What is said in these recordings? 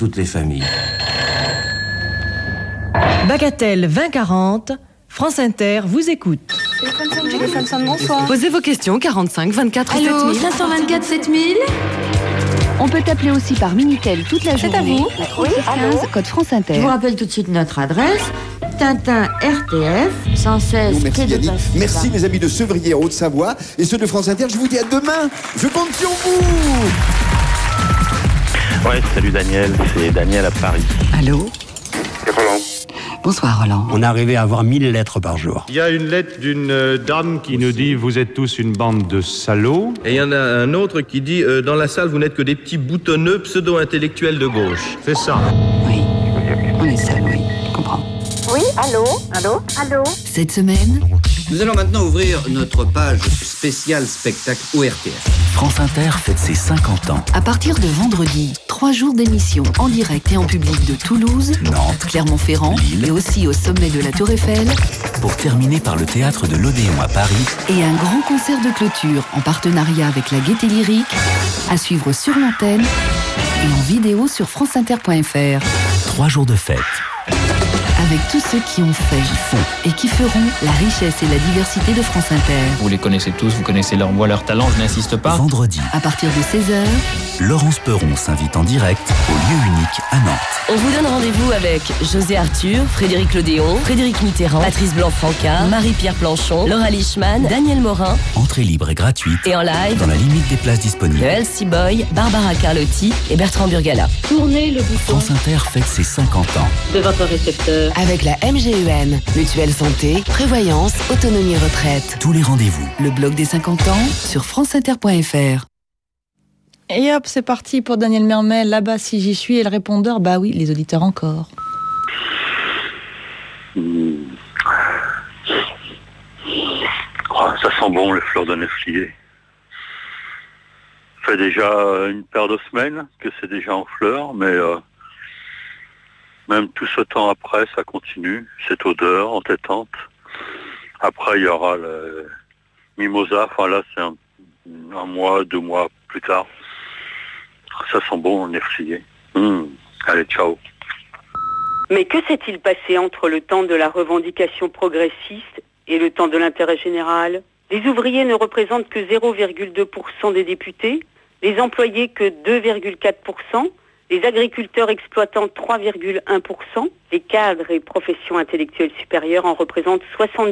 toutes les familles. Bagatelle 2040, France Inter vous écoute. Téléphone sonne, bonsoir. Posez vos questions, 45 24 Allô, 7000. 524 7000. On peut t'appeler aussi par Minitel toute la journée. C'est à vous. La 3615, code France Inter. Je vous rappelle tout de suite notre adresse. Tintin RTF, 116 Merci quai de Yannick. Passy. Merci mes amis de Sevrier, Haute-Savoie et ceux de France Inter. Je vous dis à demain. Je compte sur vous. Ouais, salut Daniel, c'est Daniel à Paris. Allô ? C'est Roland. Bonsoir Roland. On arrivait à avoir 1000 lettres par jour. Il y a une lettre d'une dame qui nous dit « Vous êtes tous une bande de salauds ». Et il y en a un autre qui dit « Dans la salle, vous n'êtes que des petits boutonneux pseudo-intellectuels de gauche ». C'est ça. Oui, on est seul, oui, je comprends. Oui, allô. Cette semaine, nous allons maintenant ouvrir notre page spéciale spectacle ORTF. France Inter fête ses 50 ans. à partir de vendredi, 3 jours d'émission en direct et en public de Toulouse, Nantes, Clermont-Ferrand Lille et aussi au sommet de la Tour Eiffel, pour terminer par le théâtre de l'Odéon à Paris. et un grand concert de clôture en partenariat avec la Gaîté Lyrique, à suivre sur l'antenne et en vidéo sur franceinter.fr. 3 jours de fête. Avec tous ceux qui ont fait, qui font et qui feront la richesse et la diversité de France Inter. Vous les connaissez tous, vous connaissez leur voix, leur talent, je n'insiste pas. Vendredi, À partir de 16h, Laurence Perron s'invite en direct au lieu unique à Nantes. On vous donne rendez-vous avec José Arthur, Frédéric Lodéon, Frédéric Mitterrand, Patrice Blanc-Franca, Marie-Pierre Planchon, Laura Lichman, Daniel Morin. Entrée libre et gratuite, Et en live, dans la limite des places disponibles. Noël Ciboy, Barbara Carlotti et Bertrand Burgala. Tournez le bouton France Inter fête ses 50 ans. de votre récepteur. Avec la MGEN, Mutuelle Santé, Prévoyance, Autonomie Retraite. Tous les rendez-vous. le blog des 50 ans sur franceinter.fr. Et hop, c'est parti pour Daniel Mermet. Là-bas, si j'y suis, et le répondeur, bah oui, les auditeurs encore. Oh, ça sent bon les fleurs de Neflier. Ça fait déjà une paire de semaines que c'est déjà en fleurs, mais même tout ce temps après, ça continue, cette odeur entêtante. Après, il y aura le mimosa, enfin là, c'est un mois, 2 mois plus tard. Ça sent bon, Neflier. Allez, ciao. Mais que s'est-il passé entre le temps de la revendication progressiste et le temps de l'intérêt général ? Les ouvriers ne représentent que 0,2% des députés, les employés que 2,4%, les agriculteurs exploitants 3,1%, les cadres et professions intellectuelles supérieures en représentent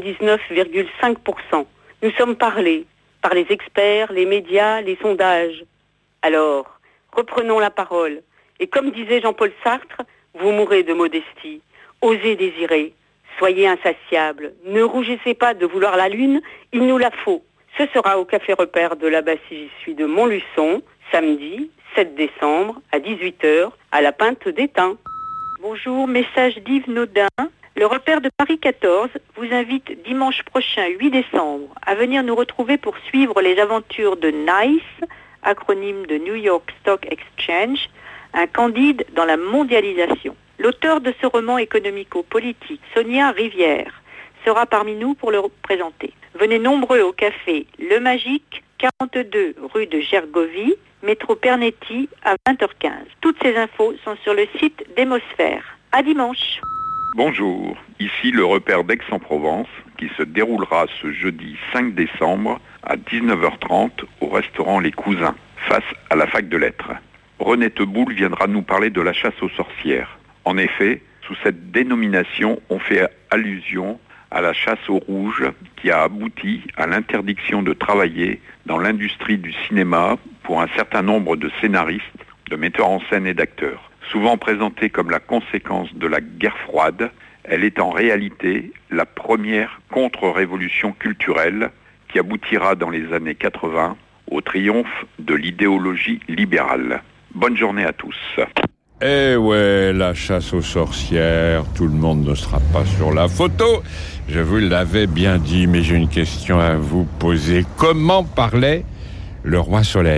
79,5%. Nous sommes parlés par les experts, les médias, les sondages. Alors, reprenons la parole. Et comme disait Jean-Paul Sartre, vous mourrez de modestie. Osez désirer. Soyez insatiables. Ne rougissez pas de vouloir la lune, il nous la faut. Ce sera au Café Repère de là-bas si j'y suis de Montluçon, samedi 7 décembre à 18h à la Pinte d'Étain. Bonjour, message d'Yves Naudin. Le Repère de Paris 14 vous invite dimanche prochain 8 décembre à venir nous retrouver pour suivre les aventures de NICE, acronyme de New York Stock Exchange, un candide dans la mondialisation. L'auteur de ce roman économico-politique, Sonia Rivière, sera parmi nous pour le présenter. Venez nombreux au café Le Magique, 42 rue de Gergovie, métro Pernetti à 20h15. Toutes ces infos sont sur le site d'Hémosphère. À dimanche. Bonjour, ici le repère d'Aix-en-Provence qui se déroulera ce jeudi 5 décembre à 19h30 au restaurant Les Cousins, face à la fac de lettres. René Teboul viendra nous parler de la chasse aux sorcières. En effet, sous cette dénomination, on fait allusion à la chasse aux rouges qui a abouti à l'interdiction de travailler dans l'industrie du cinéma pour un certain nombre de scénaristes, de metteurs en scène et d'acteurs. Souvent présentée comme la conséquence de la guerre froide, elle est en réalité la première contre-révolution culturelle qui aboutira dans les années 80 au triomphe de l'idéologie libérale. Bonne journée à tous. Eh ouais, la chasse aux sorcières, tout le monde ne sera pas sur la photo. Je vous l'avais bien dit, mais j'ai une question à vous poser. Comment parlait le roi Soleil ?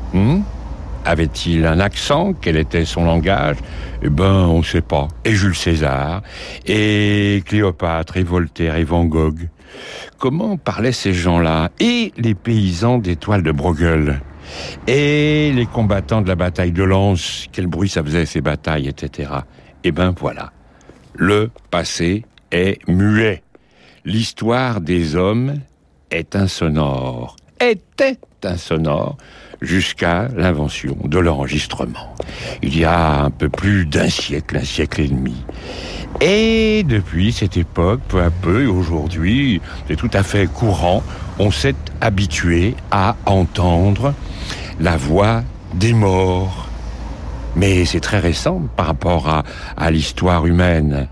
Avait-il un accent ? Quel était son langage ? Eh ben, on ne sait pas. Et Jules César, et Cléopâtre, et Voltaire, et Van Gogh. Comment parlaient ces gens-là ? Et les paysans des toiles de Bruegel ? Et les combattants de la bataille de Lens, quel bruit ça faisait ces batailles, etc. Eh ben voilà, le passé est muet. L'histoire des hommes est insonore, était insonore, jusqu'à l'invention de l'enregistrement. Il y a un peu plus d'un siècle et demi. Et depuis cette époque, peu à peu, et aujourd'hui, c'est tout à fait courant, on s'est habitué à entendre la voix des morts. Mais c'est très récent par rapport à l'histoire humaine.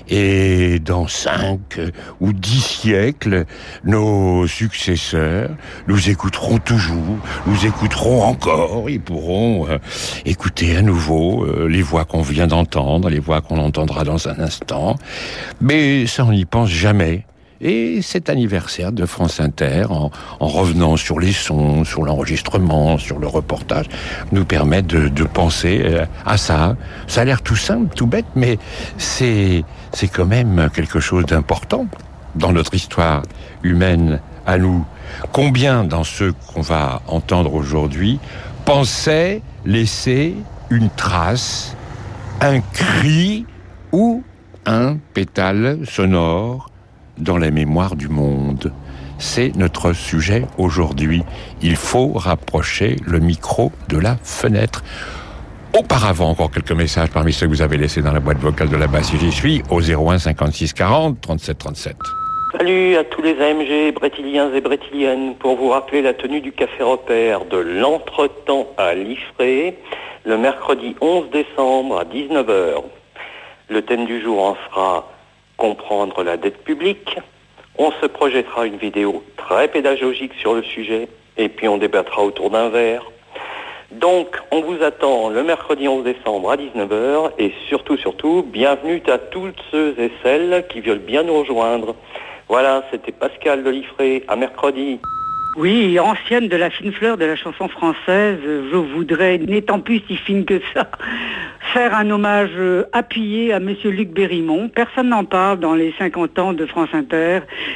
Et dans 5 ou 10 siècles, nos successeurs nous écouteront toujours, nous écouteront encore, ils pourront écouter à nouveau les voix qu'on vient d'entendre, les voix qu'on entendra dans un instant, mais ça on n'y pense jamais. Et cet anniversaire de France Inter, en revenant sur les sons, sur l'enregistrement, sur le reportage, nous permet de penser à ça. Ça a l'air tout simple, tout bête, mais c'est quand même quelque chose d'important dans notre histoire humaine à nous. Combien dans ceux qu'on va entendre aujourd'hui pensaient laisser une trace, un cri ou un pétale sonore dans la mémoire du monde? C'est notre sujet aujourd'hui. Il faut rapprocher le micro de la fenêtre. Auparavant, encore quelques messages parmi ceux que vous avez laissés dans la boîte vocale de la basse, j'y suis, au 01 56 40 37 37. Salut à tous les AMG brétiliens et brétiliennes, pour vous rappeler la tenue du Café Repère de l'Entretemps à Liffré, le mercredi 11 décembre à 19h. Le thème du jour en sera comprendre la dette publique. On se projettera une vidéo très pédagogique sur le sujet et puis on débattra autour d'un verre. Donc, on vous attend le mercredi 11 décembre à 19h et surtout, bienvenue à tous ceux et celles qui veulent bien nous rejoindre. Voilà, c'était Pascal de Liffré, à mercredi. Oui, ancienne de la fine fleur de la chanson française, je voudrais, n'étant plus si fine que ça, faire un hommage appuyé à Monsieur Luc Bérimont. Personne n'en parle dans les 50 ans de France Inter.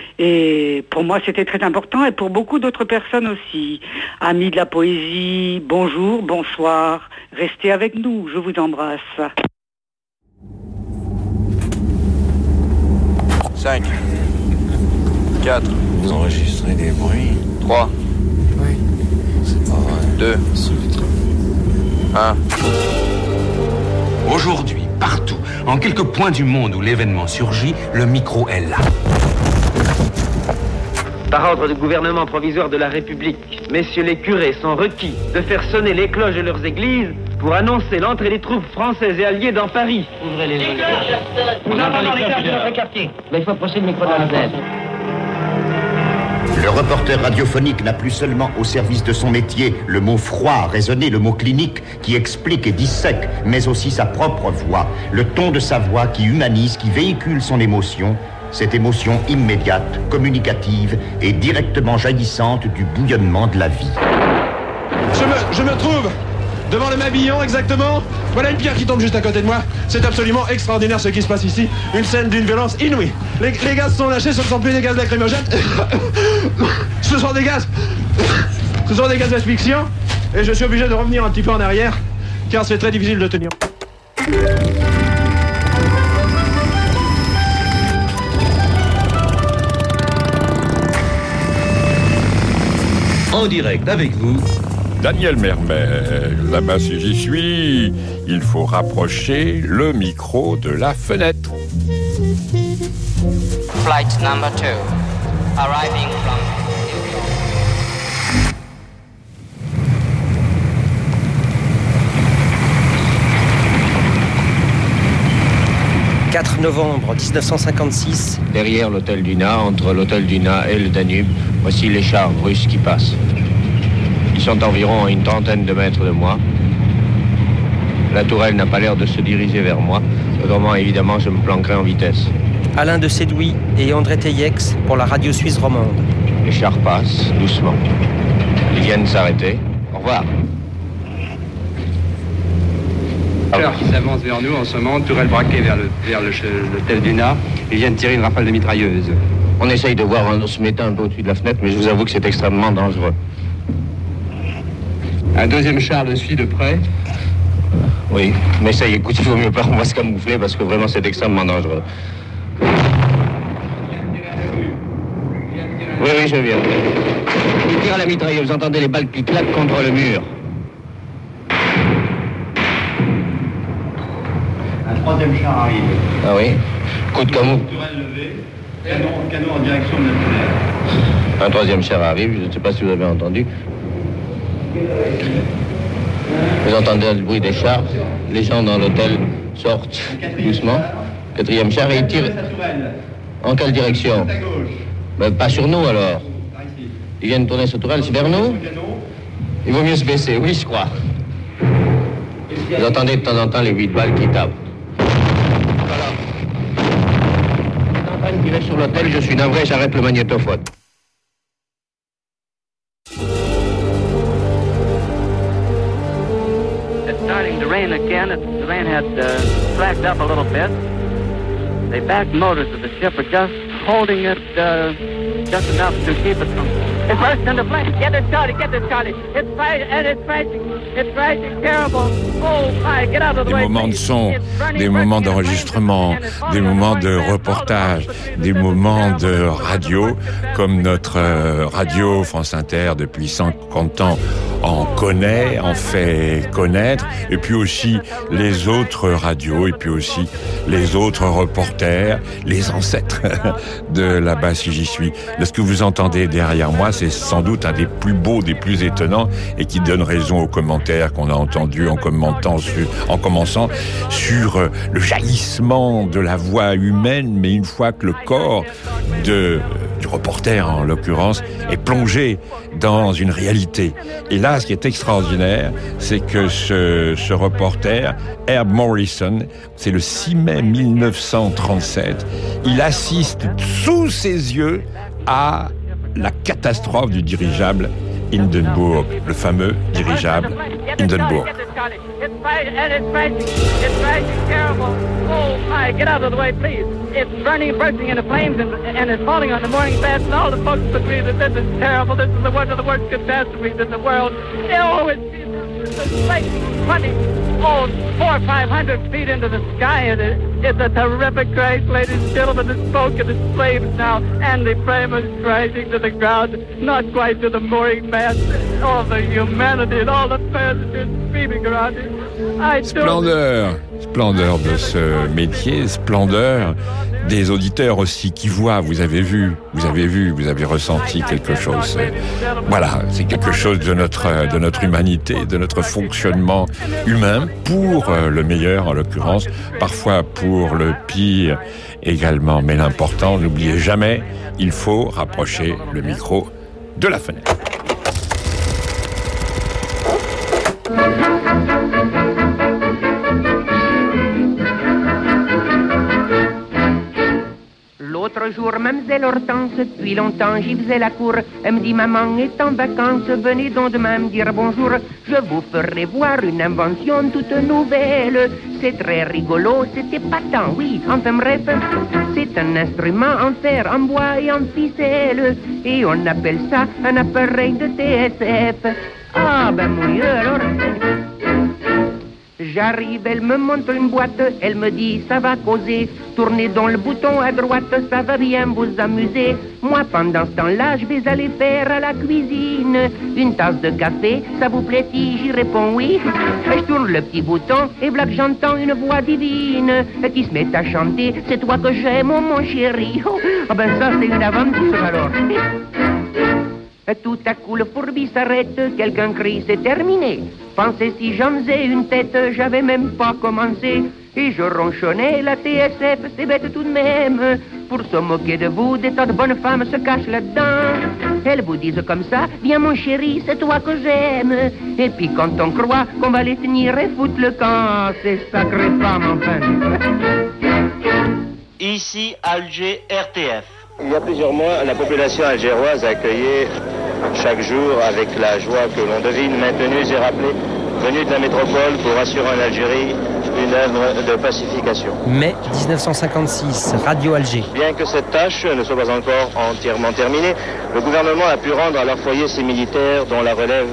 Et pour moi, c'était très important et pour beaucoup d'autres personnes aussi. Amis de la poésie, bonjour, bonsoir. Restez avec nous, je vous embrasse. 5, 4, vous enregistrez des bruits. 3, oui, c'est pas vrai. 2, 1. Aujourd'hui, partout, en quelques points du monde où l'événement surgit, le micro est là. Par ordre du gouvernement provisoire de la République, messieurs les curés sont requis de faire sonner les cloches de leurs églises pour annoncer l'entrée des troupes françaises et alliées dans Paris. Ouvrez les yeux. Nous entendons les cloches de notre quartier. Mais il faut approcher le micro de la tête. Le reporter radiophonique n'a plus seulement au service de son métier le mot froid, raisonné, le mot clinique qui explique et dissèque, mais aussi sa propre voix, le ton de sa voix qui humanise, qui véhicule son émotion, cette émotion immédiate, communicative et directement jaillissante du bouillonnement de la vie. Je me trouve devant le Mabillon exactement. Voilà une pierre qui tombe juste à côté de moi. C'est absolument extraordinaire ce qui se passe ici. Une scène d'une violence inouïe. Les gaz sont lâchés, ce ne sont plus des gaz lacrymogènes. Ce sont des gaz asphyxiants. Et je suis obligé de revenir un petit peu en arrière, car c'est très difficile de tenir. En direct avec vous, Daniel Mermel, là-bas si j'y suis, il faut rapprocher le micro de la fenêtre. Flight number 2, arriving from... 4 novembre 1956. Derrière l'hôtel Duna, entre l'hôtel Duna et le Danube, voici les chars russes qui passent. Ils sont environ à une trentaine de mètres de moi. La tourelle n'a pas l'air de se diriger vers moi. Autrement, évidemment, je me planquerai en vitesse. Alain de Sédouy et André Teillex pour la radio suisse romande. Les chars passent, doucement. Ils viennent s'arrêter. Au revoir. Chars qui s'avancent vers nous en ce moment, tourelle braquée vers l'hôtel Duna. Ils viennent tirer une rafale de mitrailleuse. On essaye de voir, on se mettant un peu au-dessus de la fenêtre, mais je vous avoue que c'est extrêmement dangereux. Un deuxième char le suit de près. Oui, mais ça y est, écoute, il vaut mieux pas qu'on va se camoufler parce que vraiment c'est extrêmement dangereux. Oui, je viens. Il tire à la mitrailleuse, vous entendez les balles qui claquent contre le mur. Un troisième char arrive. Ah oui? Coup de camoufle. Canon en direction de la tunnel. Un troisième char arrive, je ne sais pas si vous avez entendu. Vous entendez le bruit des chars, les gens dans l'hôtel sortent doucement. Quatrième char et ils tirent. En quelle direction? Ben, pas sur nous alors. Ils viennent tourner sur tourelle, c'est vers nous? Il vaut mieux se baisser, oui je crois. Vous entendez de temps en temps les 8 balles qui tapent. Voilà. Je suis en train de tirer sur l'hôtel, je suis navré, j'arrête le magnétophone. Starting to rain again. The rain had slacked up a little bit. The back motors of the ship are just holding it just enough to keep it from... It burst into flames. Get it started. It's crashing terrible. Oh my, get out of the way. Des moments de son, des moments d'enregistrement, des moments de reportage, des moments de radio, comme notre radio France Inter depuis 50 ans en connaît, en fait connaître, et puis aussi les autres radios, et puis aussi les autres reporters, les ancêtres de Là-bas si j'y suis. Ce que vous entendez derrière moi, c'est sans doute un des plus beaux, des plus étonnants, et qui donne raison aux commentaires qu'on a entendus en commençant sur le jaillissement de la voix humaine, mais une fois que le corps du reporter, en l'occurrence, est plongé dans une réalité. Et là, ce qui est extraordinaire, c'est que ce reporter, Herb Morrison, c'est le 6 mai 1937, il assiste sous ses yeux à la catastrophe du dirigeable Hindenburg, le fameux dirigeable Hindenburg. It's crashing terrible. Oh my, get out of the way, please. It's burning, bursting into flames, and it's falling on the mooring fast, and all the folks agree that this is terrible. This is one of the worst catastrophes in the world. Oh, it's like 400 or 500 feet into the sky, and it's a terrific crash, ladies and gentlemen. The smoke and the flames now, and the frame is crashing to the ground, not quite to the mooring mast. All the humanity and all the passengers screaming around it. Splendeur de ce métier, splendeur des auditeurs aussi qui voient, vous avez ressenti quelque chose. Voilà, c'est quelque chose de notre humanité, de notre fonctionnement humain, pour le meilleur en l'occurrence, parfois pour le pire également. Mais l'important, n'oubliez jamais, il faut rapprocher le micro de la fenêtre. L'autre jour, mademoiselle Hortense, depuis longtemps j'y faisais la cour. Elle me dit, maman est en vacances, venez donc demain me dire bonjour. Je vous ferai voir une invention toute nouvelle. C'est très rigolo, c'est épatant, oui, enfin bref. C'est un instrument en fer, en bois et en ficelle. Et on appelle ça un appareil de TSF. Ah, ben oui, alors... J'arrive, elle me montre une boîte, elle me dit ça va causer. Tournez donc le bouton à droite, ça va bien vous amuser. Moi pendant ce temps-là, je vais aller faire à la cuisine une tasse de café, ça vous plaît-il? J'y réponds oui. Je tourne le petit bouton et voilà que j'entends une voix divine qui se met à chanter. C'est toi que j'aime, oh, mon chéri. Oh, ben ça c'est une aventure alors. Tout à coup le fourbi s'arrête, quelqu'un crie c'est terminé. Pensez si j'en faisais une tête, j'avais même pas commencé. Et je ronchonnais, la TSF c'est bête tout de même. Pour se moquer de vous, des tas de bonnes femmes se cachent là-dedans. Elles vous disent comme ça, viens mon chéri, c'est toi que j'aime. Et puis quand on croit qu'on va les tenir et foutre le camp, c'est sacré femme enfin. Ici Alger RTF. Il y a plusieurs mois, la population algéroise accueillait chaque jour avec la joie que l'on devine maintenue et rappelée, venue de la métropole pour assurer en Algérie une œuvre de pacification. Mai 1956, Radio Alger. Bien que cette tâche ne soit pas encore entièrement terminée, le gouvernement a pu rendre à leur foyer ces militaires dont la relève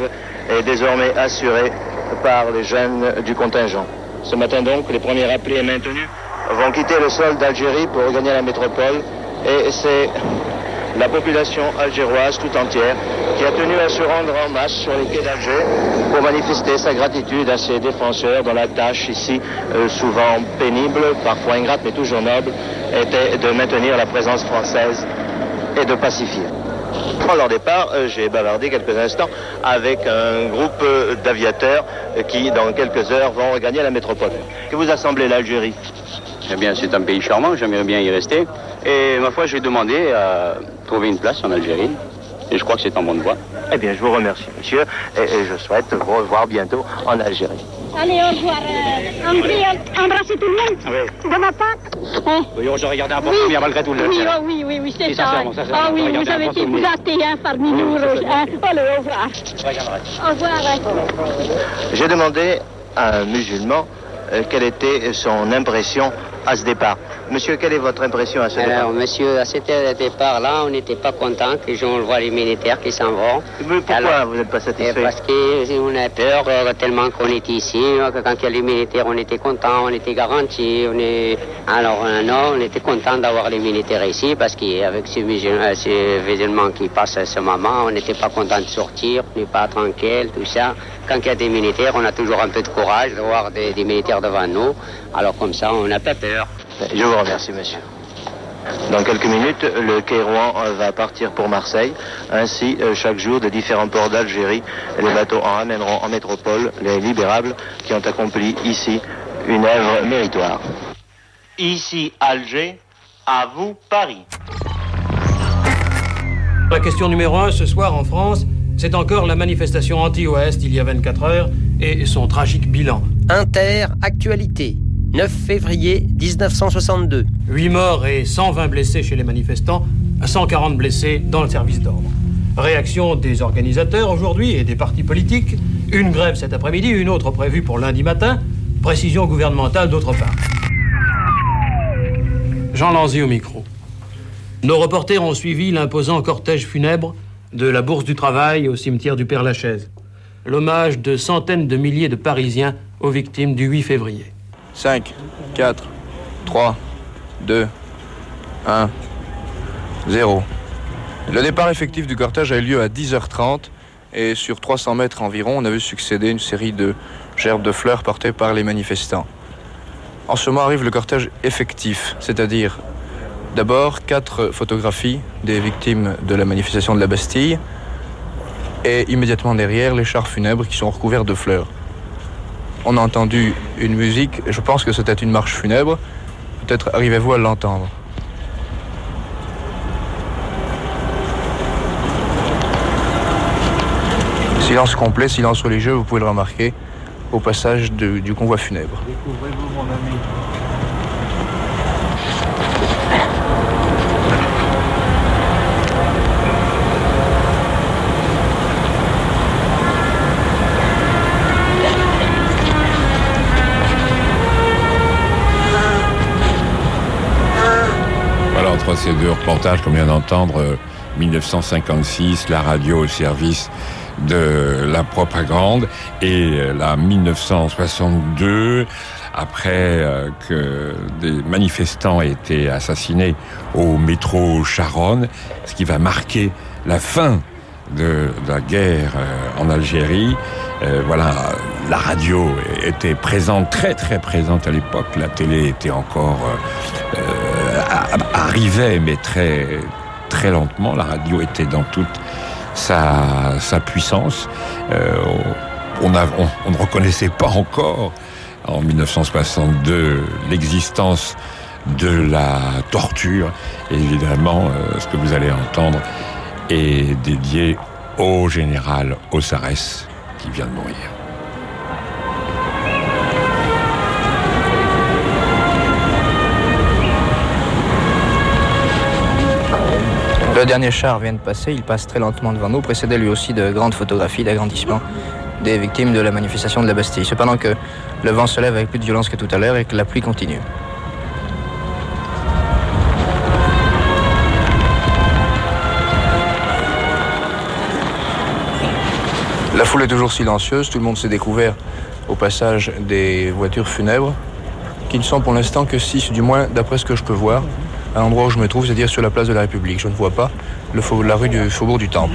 est désormais assurée par les jeunes du contingent. Ce matin donc, les premiers rappelés et maintenus vont quitter le sol d'Algérie pour regagner la métropole et c'est la population algéroise tout entière qui a tenu à se rendre en masse sur les quais d'Alger pour manifester sa gratitude à ses défenseurs dont la tâche ici, souvent pénible, parfois ingrate mais toujours noble, était de maintenir la présence française et de pacifier. À leur départ, j'ai bavardé quelques instants avec un groupe d'aviateurs qui, dans quelques heures, vont regagner la métropole. Que vous a semblé l'Algérie? Eh bien, c'est un pays charmant, j'aimerais bien y rester. Et ma foi, j'ai demandé à trouver une place en Algérie. Et je crois que c'est en bonne voie. Eh bien, je vous remercie, monsieur, et je souhaite vous revoir bientôt en Algérie. Allez, au revoir. Embrassez tout le monde. Oui. De ma part. Oui, je regardais un peu première malgré tout. Oui, c'est ça. Ah oui, vous avez été gâtés parmi nous. Allez, au revoir. Au revoir. J'ai demandé à un musulman quelle était son impression à ce départ. Monsieur, quelle est votre impression à ce départ? Alors, monsieur, à ce départ-là, on n'était pas content que les gens voient les militaires qui s'en vont. Mais pourquoi vous n'êtes pas satisfait? Parce qu'on a peur tellement qu'on est ici. Quand il y a les militaires, on était content, on était garanti. Alors, non, on était content d'avoir les militaires ici parce qu'avec ces musulmans qui passent à ce moment, on n'était pas content de sortir, on n'est pas tranquille, tout ça. Quand il y a des militaires, on a toujours un peu de courage de voir des militaires devant nous. Alors comme ça, on n'a pas peur. Je vous remercie, monsieur. Dans quelques minutes, le quai Rouen va partir pour Marseille. Ainsi, chaque jour, de différents ports d'Algérie, les bateaux en ramèneront en métropole les libérables qui ont accompli ici une œuvre méritoire. Ici Alger, à vous Paris. La question numéro 1 ce soir en France, c'est encore la manifestation anti-Ouest il y a 24 heures et son tragique bilan. Inter, actualité. 9 février 1962. 8 morts et 120 blessés chez les manifestants, 140 blessés dans le service d'ordre. Réaction des organisateurs aujourd'hui et des partis politiques. Une grève cet après-midi, une autre prévue pour lundi matin. Précision gouvernementale d'autre part. Jean Lanzy au micro. Nos reporters ont suivi l'imposant cortège funèbre de la Bourse du Travail au cimetière du Père-Lachaise. L'hommage de centaines de milliers de Parisiens aux victimes du 8 février. 5, 4, 3, 2, 1, 0. Le départ effectif du cortège a eu lieu à 10h30 et sur 300 mètres environ, on a vu succéder une série de gerbes de fleurs portées par les manifestants. En ce moment arrive le cortège effectif, c'est-à-dire d'abord 4 photographies des victimes de la manifestation de la Bastille et immédiatement derrière les chars funèbres qui sont recouverts de fleurs. On a entendu une musique, je pense que c'était une marche funèbre. Peut-être arrivez-vous à l'entendre. Silence complet, silence religieux, vous pouvez le remarquer au passage du convoi funèbre. Découvrez-vous, mon ami. Entre ces deux reportages qu'on vient d'entendre, 1956, la radio au service de la propagande, et la 1962, après que des manifestants aient été assassinés au métro Charonne, ce qui va marquer la fin de la guerre en Algérie. Voilà, la radio était présente, très très présente à l'époque. La télé était encore arrivait, mais très très lentement. La radio était dans toute sa puissance. On ne reconnaissait pas encore en 1962 l'existence de la torture. Et évidemment, ce que vous allez entendre est dédié au général Ossarès qui vient de mourir. Le dernier char vient de passer, il passe très lentement devant nous, précédé lui aussi de grandes photographies d'agrandissement des victimes de la manifestation de la Bastille. Cependant que le vent se lève avec plus de violence que tout à l'heure et que la pluie continue. La foule est toujours silencieuse, tout le monde s'est découvert au passage des voitures funèbres, qui ne sont pour l'instant que 6, du moins d'après ce que je peux voir, à l'endroit où je me trouve, c'est-à-dire sur la place de la République. Je ne vois pas la rue du Faubourg du Temple.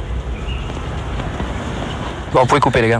Bon, vous pouvez couper les gars.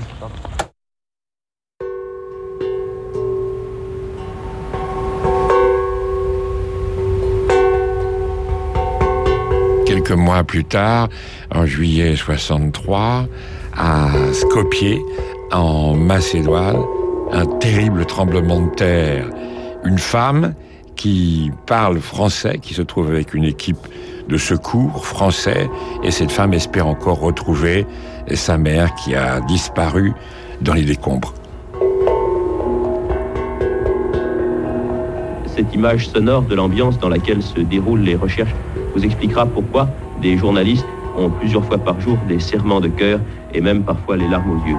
Quelques mois plus tard, en juillet 63, à Skopje, en Macédoine, un terrible tremblement de terre. Une femme qui parle français, qui se trouve avec une équipe de secours français, et cette femme espère encore retrouver sa mère qui a disparu dans les décombres. Cette image sonore de l'ambiance dans laquelle se déroulent les recherches vous expliquera pourquoi des journalistes ont plusieurs fois par jour des serrements de cœur et même parfois les larmes aux yeux.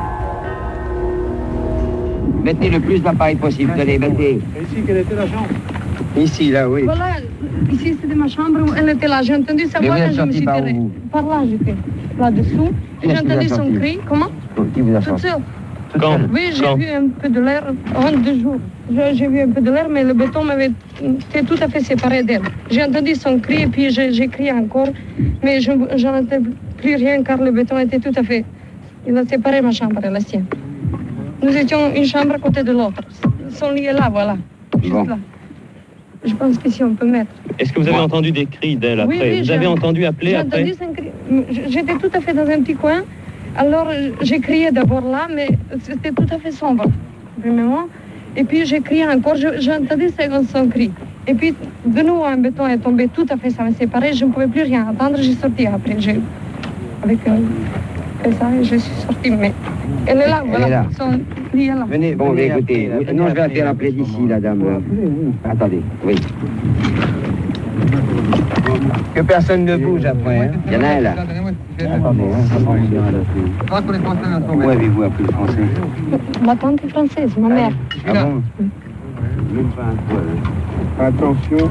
Mettez le plus d'appareils possible, allez, mettez. Ici, quelle était la chambre? Ici, là, oui. Voilà, ici c'était ma chambre où elle était là. J'ai entendu sa voix quand je me suis tirée. Par là, j'étais là-dessous. J'ai entendu son cri. Comment? Qui vous a Toute sorti? seule. Quand? Oui, j'ai vu un peu de l'air en 2 jours. J'ai vu un peu de l'air, mais le béton m'avait tout à fait séparé d'elle. J'ai entendu son cri et puis j'ai crié encore, mais je n'entendais plus rien car le béton était tout à fait... Il a séparé ma chambre et la sienne. Nous étions une chambre à côté de l'autre. Son lit est là, voilà. Juste là. Je pense qu'ici on peut mettre. Est-ce que vous avez entendu des cris d'elle après? Oui, vous avez entendu appeler j'ai après? Entendu son cri. J'étais tout à fait dans un petit coin. Alors j'ai crié d'abord là, mais c'était tout à fait sombre, premièrement. Et puis j'ai crié encore, j'ai entendu son cri. Et puis de nouveau un béton est tombé tout à fait, ça m'a séparé, je ne pouvais plus rien attendre, j'ai sorti après. Avec ça, je suis sortie, mais elle est là, voilà. Elle est là. Son lit est là. Venez, bon, écoutez, non, je vais faire appeler d'ici, la dame. Attendez, oui. Que personne ne bouge après, hein. Il y en a un là. Attendez, où avez-vous appris le français? Ma tante est française, ma mère. Ah bon? Attention.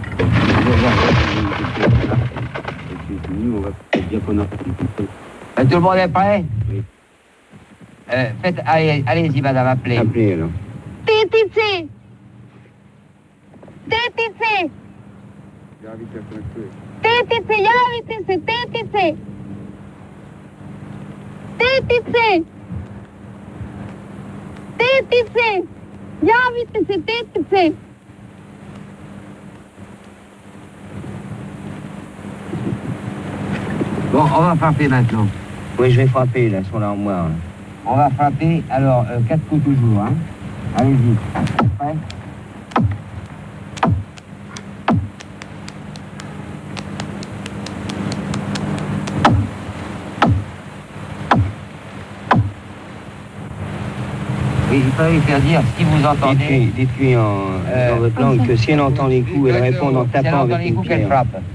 Tout le monde est prêt? Oui. Faites, allez-y, madame, appelez. Appelez, alors. Tétice! Tétice! Tétice, javite se, tétice! Tétice! Tétice! Javite se, tétice! Bon, on va frapper maintenant. Oui, je vais frapper, là, sur l'armoire. On va frapper, alors, 4 coups toujours, hein. Allez-y. Prêt? Oui, il fallait faire dire, si vous entendez... Dites-lui dans votre langue que si elle entend les coups, elle répond en tapant avec une pierre. Qu'elle frappe.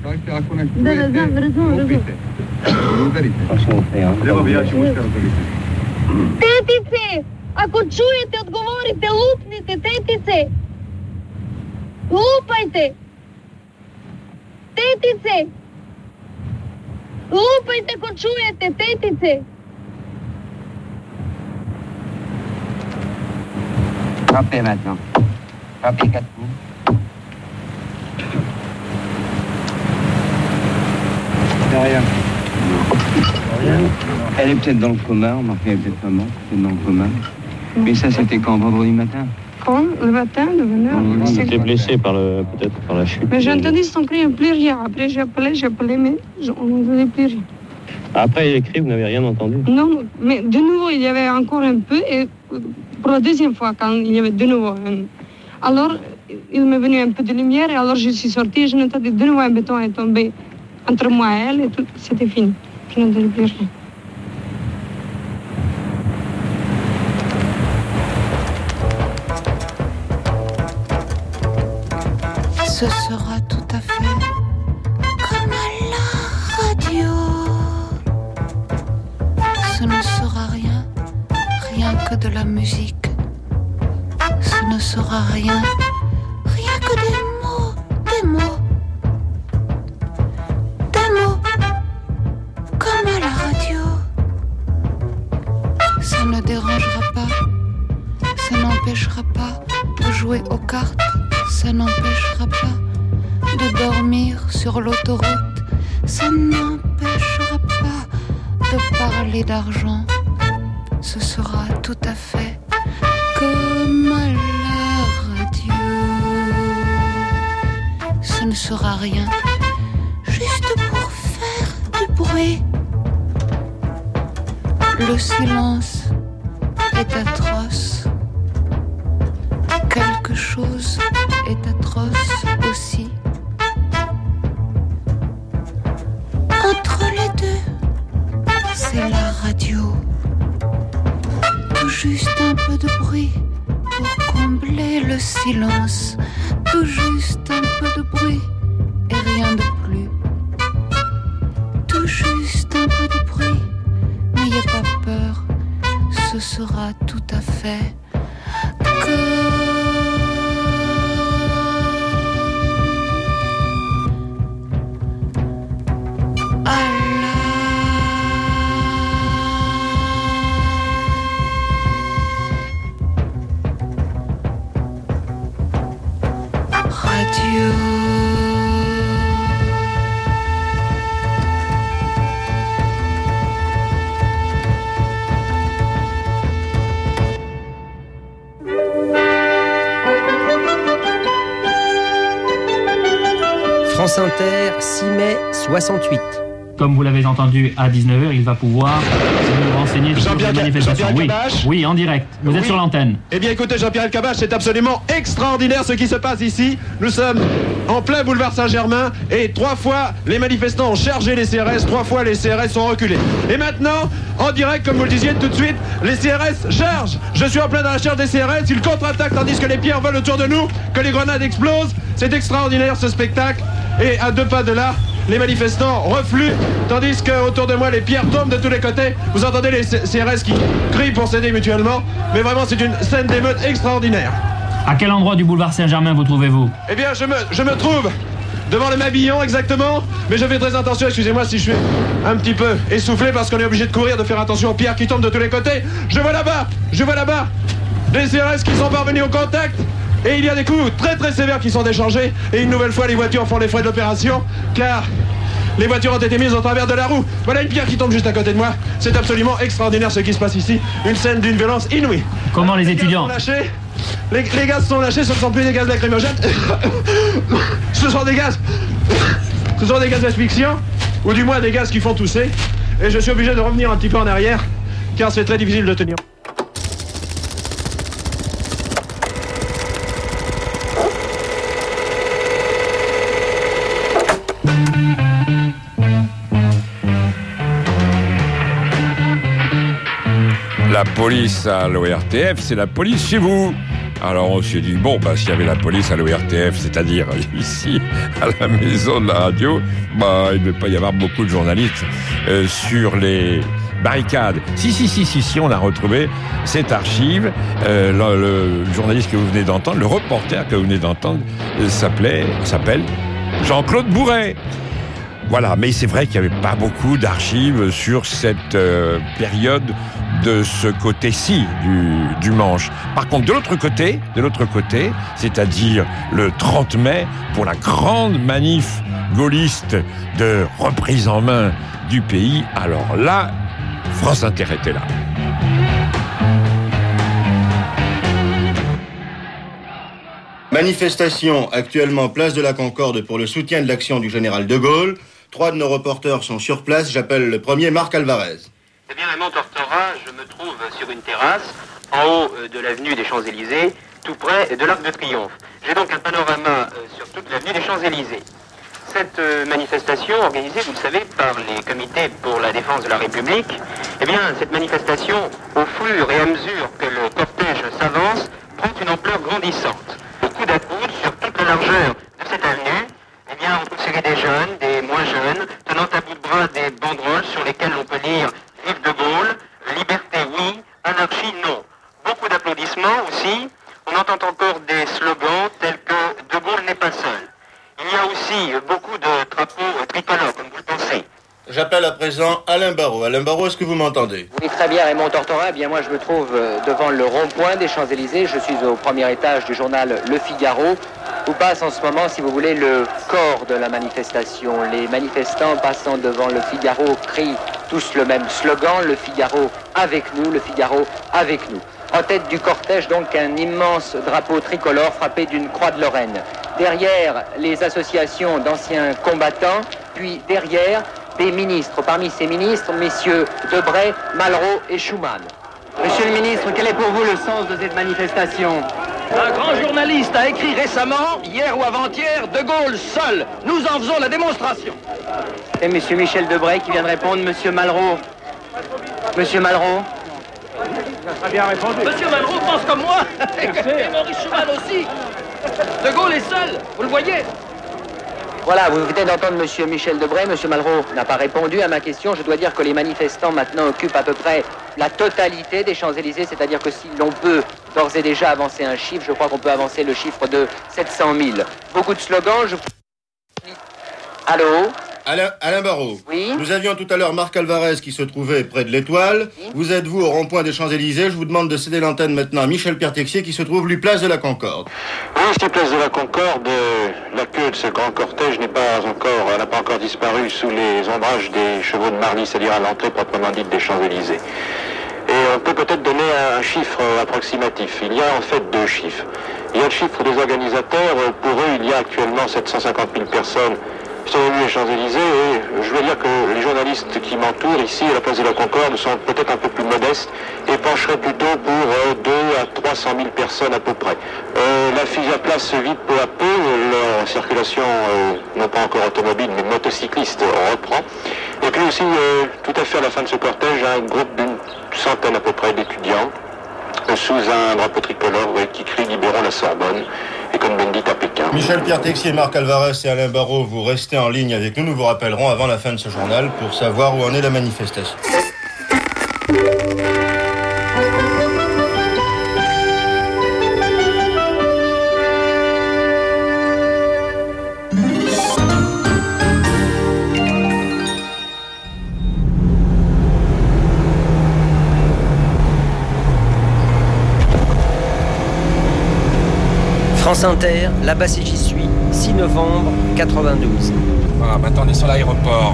Attention, frère. Tétice! Ако чуете, отговорите, лупните, tétice! Лупайте! Tétice! Лупайте, ако чуете, tétice! Frappez maintenant. Frappez 4 coups. Rien. Elle est peut-être dans le coma, remarquez, elle est peut-être pas morte, peut-être dans le coma. Mais ça, c'était quand? Vendredi matin? Quand? Le matin, de venir. Il était blessé peut-être par la chute. Mais j'ai entendu son cri, plus rien. Après, j'ai appelé, mais on n'entendait plus rien. Après les cris, vous n'avez rien entendu? Non, mais de nouveau, il y avait encore un peu, et pour la deuxième fois, quand il y avait de nouveau alors, il m'est venu un peu de lumière, et alors je suis sortie, et je n'entendais de nouveau un béton est tombé entre moi et elle, et tout, c'était fini. Je n'entendais plus rien. Ce sera tout à fait comme à la radio. Ce ne sera rien que de la musique. Ce ne sera rien que des mots, comme à la radio. ça n'empêchera pas de dormir sur l'autoroute. Ça n'empêchera pas de parler d'argent. Ce sera tout à fait comme à la radio. Ce ne sera rien, juste pour faire du bruit. Le silence est atroce. Quelque chose est atroce aussi. Entre les deux, c'est la radio. Tout juste un peu de bruit pour combler le silence. Tout juste un peu de bruit et rien de plus. Tout juste un peu de bruit. N'ayez pas peur, ce sera tout à fait France Inter, 6 mai 68. Comme vous l'avez entendu, à 19h, il va pouvoir nous renseigner sur la manifestation. Oui, en direct. Vous êtes sur l'antenne. Eh bien, écoutez, Jean-Pierre Elkabbach, c'est absolument extraordinaire ce qui se passe ici. Nous sommes en plein boulevard Saint-Germain et 3 fois, les manifestants ont chargé les CRS, 3 fois, les CRS sont reculés. Et maintenant, en direct, comme vous le disiez tout de suite, les CRS chargent. Je suis en plein dans la charge des CRS, ils contre-attaquent tandis que les pierres volent autour de nous, que les grenades explosent. C'est extraordinaire ce spectacle. Et à 2 pas de là, les manifestants refluent, tandis qu'autour de moi, les pierres tombent de tous les côtés. Vous entendez les CRS qui crient pour s'aider mutuellement. Mais vraiment, c'est une scène d'émeute extraordinaire. À quel endroit du boulevard Saint-Germain vous trouvez-vous? Eh bien, je me trouve devant le Mabillon, exactement. Mais je fais très attention, excusez-moi si je suis un petit peu essoufflé, parce qu'on est obligé de courir, de faire attention aux pierres qui tombent de tous les côtés. Je vois là-bas, des CRS qui sont parvenus au contact. Et il y a des coups très très sévères qui sont déchargés. Et une nouvelle fois, les voitures font les frais de l'opération, car les voitures ont été mises au travers de la roue. Voilà une pierre qui tombe juste à côté de moi. C'est absolument extraordinaire ce qui se passe ici. Une scène d'une violence inouïe. Comment les étudiants les gaz sont lâchés, ce ne sont plus des gaz lacrymogènes. Ce sont des gaz asphyxiants, ou du moins des gaz qui font tousser. Et je suis obligé de revenir un petit peu en arrière, car c'est très difficile de tenir. La police à l'ORTF, c'est la police chez vous. Alors on s'est dit, bon, s'il y avait la police à l'ORTF, c'est-à-dire ici, à la maison de la radio, il ne devait pas y avoir beaucoup de journalistes sur les barricades. Si, on a retrouvé cette archive. Le journaliste que vous venez d'entendre, le reporter que vous venez d'entendre, s'appelle Jean-Claude Bourret. Voilà, mais c'est vrai qu'il n'y avait pas beaucoup d'archives sur cette période de ce côté-ci du Manche. Par contre, de l'autre côté, c'est-à-dire le 30 mai, pour la grande manif gaulliste de reprise en main du pays, alors là, France Inter était là. Manifestation actuellement place de la Concorde pour le soutien de l'action du général de Gaulle. 3 de nos reporters sont sur place. J'appelle le premier, Marc Alvarez. Eh bien, Raymond Tortora, je me trouve sur une terrasse, en haut de l'avenue des Champs-Élysées, tout près de l'Arc de Triomphe. J'ai donc un panorama sur toute l'avenue des Champs-Élysées. Cette manifestation, organisée, vous le savez, par les comités pour la défense de la République, eh bien, cette manifestation, au fur et à mesure que le cortège s'avance, prend une ampleur grandissante. Beaucoup d'accoudes sur toute la largeur de cette avenue. Eh bien, on trouve série des jeunes, des moins jeunes, tenant à bout de bras des banderoles sur lesquelles on peut lire « Vive de Gaulle »,« Liberté oui »,« Anarchie non ». Beaucoup d'applaudissements aussi. On entend encore des slogans tels que « De Gaulle n'est pas seul ». Il y a aussi beaucoup de drapeaux tricolores, comme vous le pensez. J'appelle à présent Alain Barraud. Alain Barraud, est-ce que vous m'entendez? Oui, très bien, Raymond Tortora. Eh bien, moi, je me trouve devant le rond-point des Champs-Élysées. Je suis au premier étage du journal Le Figaro, où passe en ce moment, si vous voulez, le corps de la manifestation. Les manifestants passant devant le Figaro crient tous le même slogan, le Figaro avec nous, le Figaro avec nous. En tête du cortège, donc, un immense drapeau tricolore frappé d'une croix de Lorraine. Derrière, les associations d'anciens combattants, puis derrière, des ministres. Parmi ces ministres, messieurs Debray, Malraux et Schumann. Monsieur le ministre, quel est pour vous le sens de cette manifestation? Un grand journaliste a écrit récemment, hier ou avant-hier, De Gaulle seul. Nous en faisons la démonstration. Et monsieur Michel Debray qui vient de répondre, monsieur Malraux. Monsieur Malraux. Très bien répondu. Monsieur Malraux pense comme moi. Et Maurice Schumann aussi. De Gaulle est seul, vous le voyez. Voilà, vous venez d'entendre monsieur Michel Debray. Monsieur Malraux n'a pas répondu à ma question. Je dois dire que les manifestants maintenant occupent à peu près la totalité des Champs-Élysées, c'est-à-dire que si l'on peut d'ores et déjà avancer un chiffre, je crois qu'on peut avancer le chiffre de 700 000. Beaucoup de slogans, Allô? Alain Barraud. Oui. Nous avions tout à l'heure Marc Alvarez qui se trouvait près de l'Étoile. Oui. Vous êtes vous au rond-point des Champs-Élysées. Je vous demande de céder l'antenne maintenant à Michel Pierre-Texier qui se trouve lui place de la Concorde. Oui, c'est place de la Concorde. La queue de ce grand cortège n'a pas encore disparu sous les ombrages des chevaux de Marly, c'est-à-dire à l'entrée proprement dite des Champs-Élysées. Et on peut peut-être donner un chiffre approximatif. Il y a en fait deux chiffres. Il y a le chiffre des organisateurs. Pour eux, il y a actuellement 750 000 personnes sur les Champs-Élysées, et je veux dire que les journalistes qui m'entourent ici à la place de la Concorde sont peut-être un peu plus modestes et pencheraient plutôt pour 2 à 300 000 personnes à peu près. La place se vide peu à peu, la circulation, non pas encore automobile, mais motocycliste reprend. Et puis aussi, tout à fait à la fin de ce cortège, un groupe d'une centaine à peu près d'étudiants sous un drapeau tricolore qui crie « Libérons la Sorbonne ». Et comme Bendit à Pékin. Michel Pierre-Texier, Marc Alvarez et Alain Barraud, vous restez en ligne avec nous. Nous vous rappellerons avant la fin de ce journal pour savoir où en est la manifestation. France Inter, là-bas c'est j'y suis, 6 novembre 92. Voilà, maintenant on est sur l'aéroport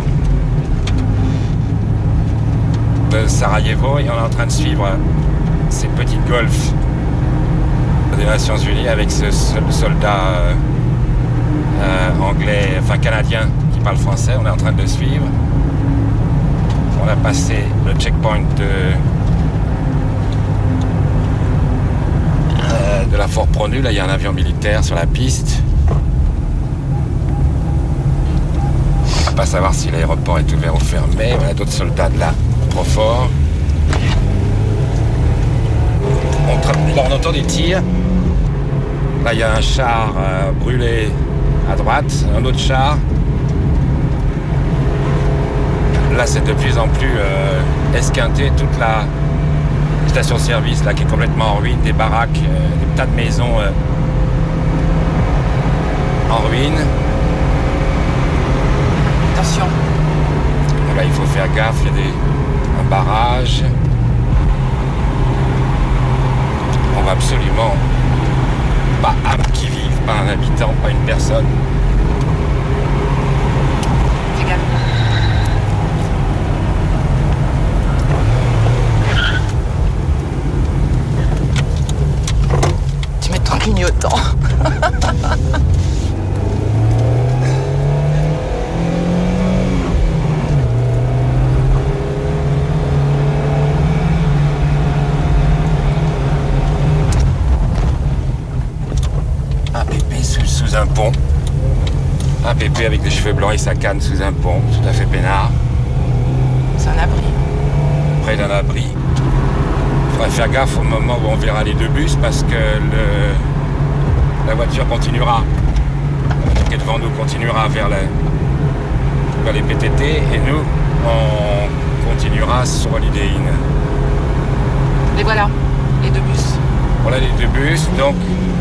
de Sarajevo et on est en train de suivre ces petites golfs des Nations Unies avec ce soldat anglais, enfin canadien qui parle français. On est en train de le suivre. On a passé le checkpoint de la Fort Pronu. Là, il y a un avion militaire sur la piste. On va pas savoir si l'aéroport est ouvert ou fermé. On a d'autres soldats de là, trop fort. On entend des tirs. Là, il y a un char brûlé à droite, un autre char. Là, c'est de plus en plus esquinté. Toute la station-service là qui est complètement en ruine, des baraques, des tas de maisons en ruine. Attention. Là, il faut faire gaffe, il y a un barrage. On va absolument pas un qui vive, pas un habitant, pas une personne. Fais gaffe. Clignotant. Un pépé sous un pont. Un pépé avec des cheveux blancs et sa canne sous un pont, tout à fait peinard. C'est un abri. Près d'un abri. Il faudrait faire gaffe au moment où on verra les deux bus parce que la voiture continuera. La voiture qui est devant nous continuera vers les PTT et nous, on continuera sur Holiday Inn. Les voilà, les deux bus. Voilà les deux bus, donc...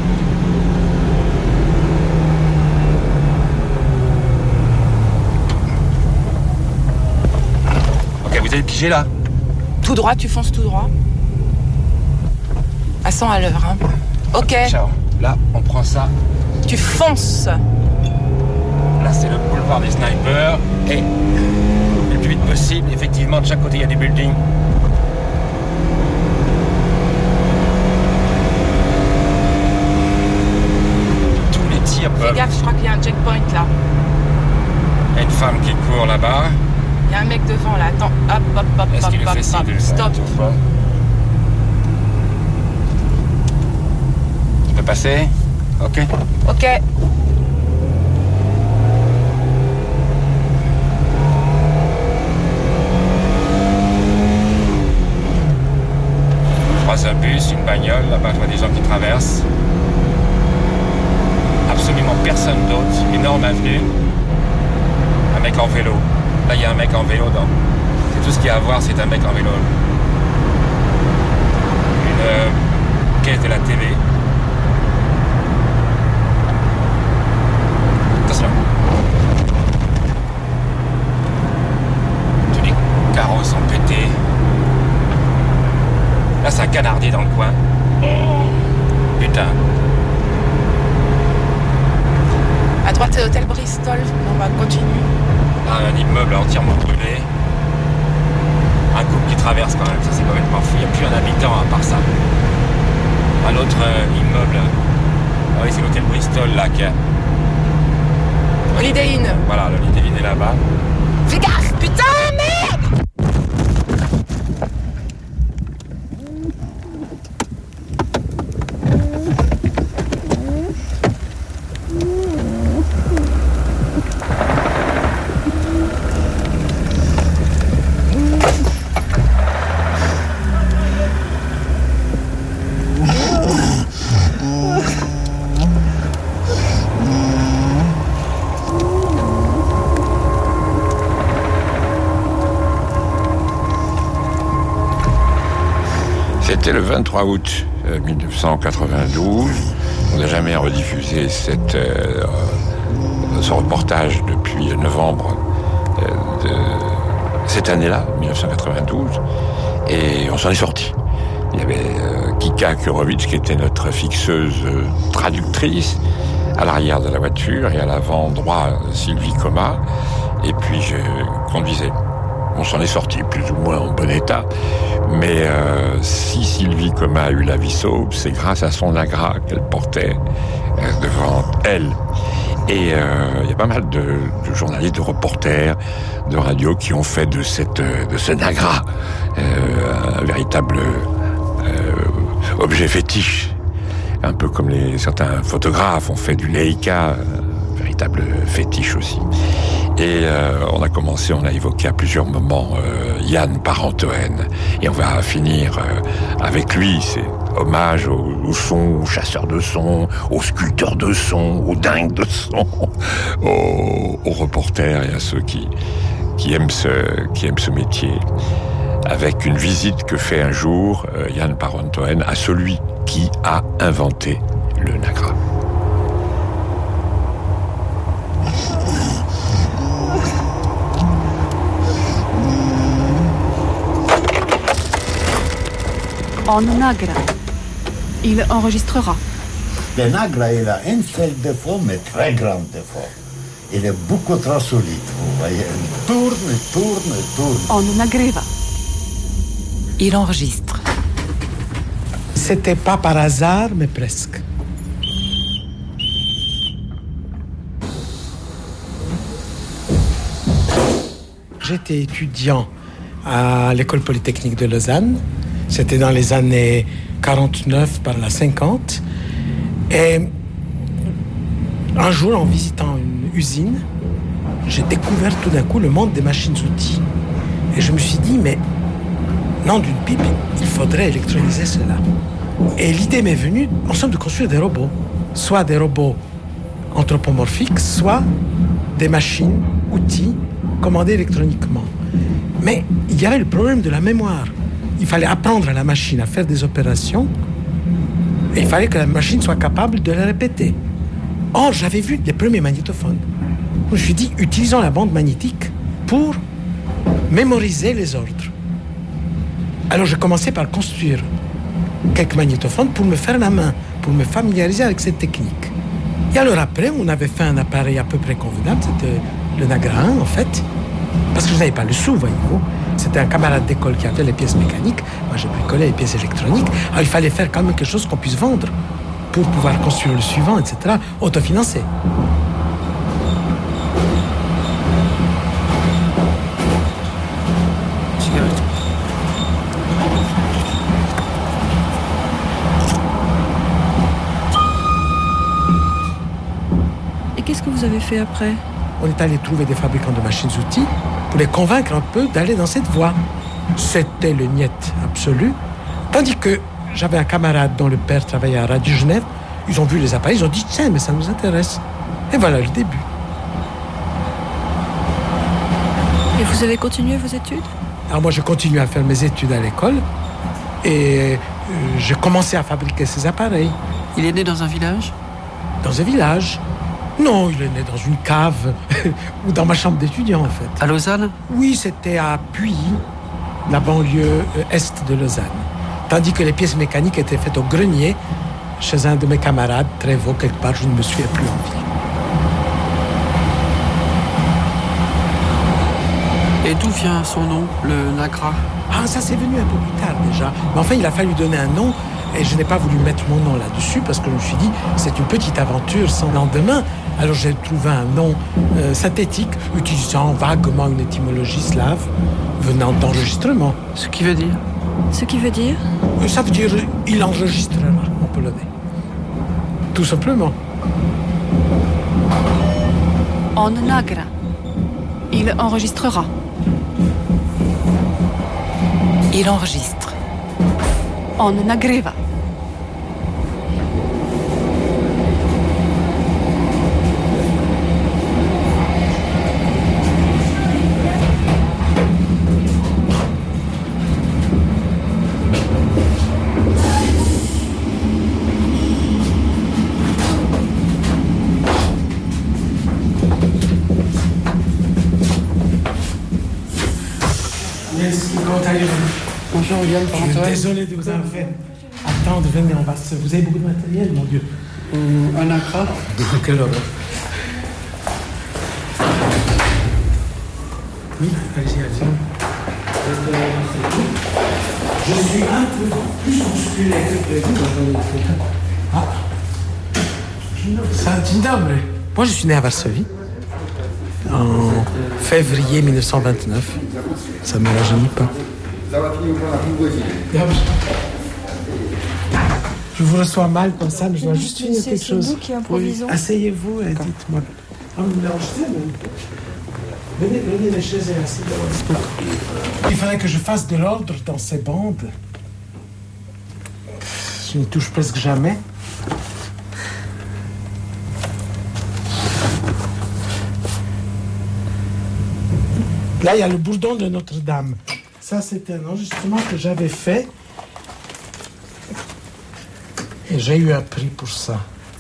Ok, vous êtes pigé là? Tout droit, tu fonces tout droit. À 100 à l'heure, hein. Ok. Ciao. Là, on prend ça Tu fonces. Là, c'est le boulevard des snipers. Et le plus vite possible, effectivement, de chaque côté, il y a des buildings. Tous les tirs peuvent... Fais gaffe, je crois qu'il y a un checkpoint là. Il y a une femme qui court là-bas. Il y a un mec devant là. Attends, hop. Est-ce qu'il le fait signe de Stop. Tu peux passer? Ok. Ok. Je croise un bus, une bagnole, là-bas je vois des gens qui traversent. Absolument personne d'autre, énorme avenue. Un mec en vélo. Là il y a un mec en vélo dans. C'est tout ce qu'il y a à voir, c'est un mec en vélo. Une caisse de la télé. Attention. Tous les carreaux sont pétés. Là, c'est un canardier dans le coin. Putain. À droite, c'est l'hôtel Bristol. On va continuer. Là, un immeuble entièrement brûlé. Un couple qui traverse quand même. Ça, c'est complètement fou. Il n'y a plus un habitant à part ça. Un autre immeuble. Ah oui, c'est l'hôtel Bristol, là, qui a... Holiday Inn. Voilà, le Holiday Inn est là-bas. Fais gaffe, putain, merde! C'était le 23 août 1992. On n'a jamais rediffusé ce reportage depuis novembre de cette année-là, 1992. Et on s'en est sorti. Il y avait Kika Kurovic, qui était notre fixeuse traductrice, à l'arrière de la voiture, et à l'avant droit, Sylvie Coma. Et puis je conduisais. On s'en est sorti plus ou moins en bon état. Mais si Sylvie Coma a eu la vie sauve, c'est grâce à son Nagra qu'elle portait devant elle. Et il y a pas mal de journalistes, de reporters, de radio qui ont fait de ce Nagra un véritable objet fétiche. Un peu comme certains photographes ont fait du Leica, un véritable fétiche aussi. Et on a évoqué à plusieurs moments Yann Parentoen. Et on va finir avec lui. C'est hommage au son, aux chasseurs de son, aux sculpteurs de son, aux dingues de son, aux reporters et à ceux qui aiment ce métier. Avec une visite que fait un jour Yann Parentoen à celui qui a inventé le Nagra. En Nagra, il enregistrera. Le Nagra, il a un seul défaut, mais très grand défaut. Il est beaucoup trop solide, vous voyez. Il tourne. En Nagreva. Il enregistre. C'était pas par hasard, mais presque. J'étais étudiant à l'école polytechnique de Lausanne. C'était dans les années 49 par la 50. Et un jour, en visitant une usine, j'ai découvert tout d'un coup le monde des machines-outils. Et je me suis dit, mais nom d'une pipe, il faudrait électroniser cela. Et l'idée m'est venue, en somme, de construire des robots. Soit des robots anthropomorphiques, soit des machines, outils, commandés électroniquement. Mais il y avait le problème de la mémoire. Il fallait apprendre à la machine à faire des opérations et il fallait que la machine soit capable de les répéter. Or, j'avais vu les premiers magnétophones. Je me suis dit, utilisons la bande magnétique pour mémoriser les ordres. Alors, j'ai commencé par construire quelques magnétophones pour me faire la main, pour me familiariser avec cette technique. Et alors après, on avait fait un appareil à peu près convenable, c'était le Nagra 1 en fait, parce que je n'avais pas le sou, voyez-vous. C'était un camarade d'école qui avait les pièces mécaniques, moi j'ai bricolé les pièces électroniques. Alors il fallait faire quand même quelque chose qu'on puisse vendre pour pouvoir construire le suivant, etc., autofinancé. Qu'est-ce que vous avez fait après? On est allé trouver des fabricants de machines-outils pour les convaincre un peu d'aller dans cette voie. C'était le niet absolu. Tandis que j'avais un camarade dont le père travaillait à Radio Genève. Ils ont vu les appareils, ils ont dit « Tiens, mais ça nous intéresse ». Et voilà le début. Et vous avez continué vos études? Alors moi, j'ai continué à faire mes études à l'école et j'ai commencé à fabriquer ces appareils. Il est né dans un village? Dans un village. Non, il est né dans une cave ou dans ma chambre d'étudiant, en fait. À Lausanne? Oui, c'était à Puy, la banlieue est de Lausanne. Tandis que les pièces mécaniques étaient faites au grenier, chez un de mes camarades, Trévaux, quelque part, je ne me souviens plus en vie. Et d'où vient son nom, le Nagra? Ah, ça c'est venu un peu plus tard déjà. Mais enfin, il a fallu donner un nom et je n'ai pas voulu mettre mon nom là-dessus parce que je me suis dit, c'est une petite aventure sans lendemain. Alors j'ai trouvé un nom synthétique, utilisant vaguement une étymologie slave venant d'enregistrement. Ce qui veut dire? Ce qui veut dire? Ça veut dire « il enregistrera » en polonais. Tout simplement. On nagra. Il enregistrera. Il enregistre. On nagrywa. Bonjour William, comment ça va? Désolé de vous avoir fait attendre, venez, vous avez beaucoup de matériel, mon Dieu. Un Nagra? Quelle horreur. Oui, allez-y. Je suis un peu plus musculé que prévu. Ah. C'est un petit mais moi je suis né à Varsovie en février 1929. Ça ne me rajeunit pas. Je vous reçois mal comme ça, mais je dois juste finir quelque chose. C'est nous qui improvisons. Asseyez-vous et dites-moi. Ah, vous l'enregistrez, venez les chaises et asseyez-vous. Il fallait que je fasse de l'ordre dans ces bandes. Je ne touche presque jamais. Là, il y a le bourdon de Notre-Dame. Ça, c'était un enregistrement que j'avais fait. Et j'ai eu un prix pour ça.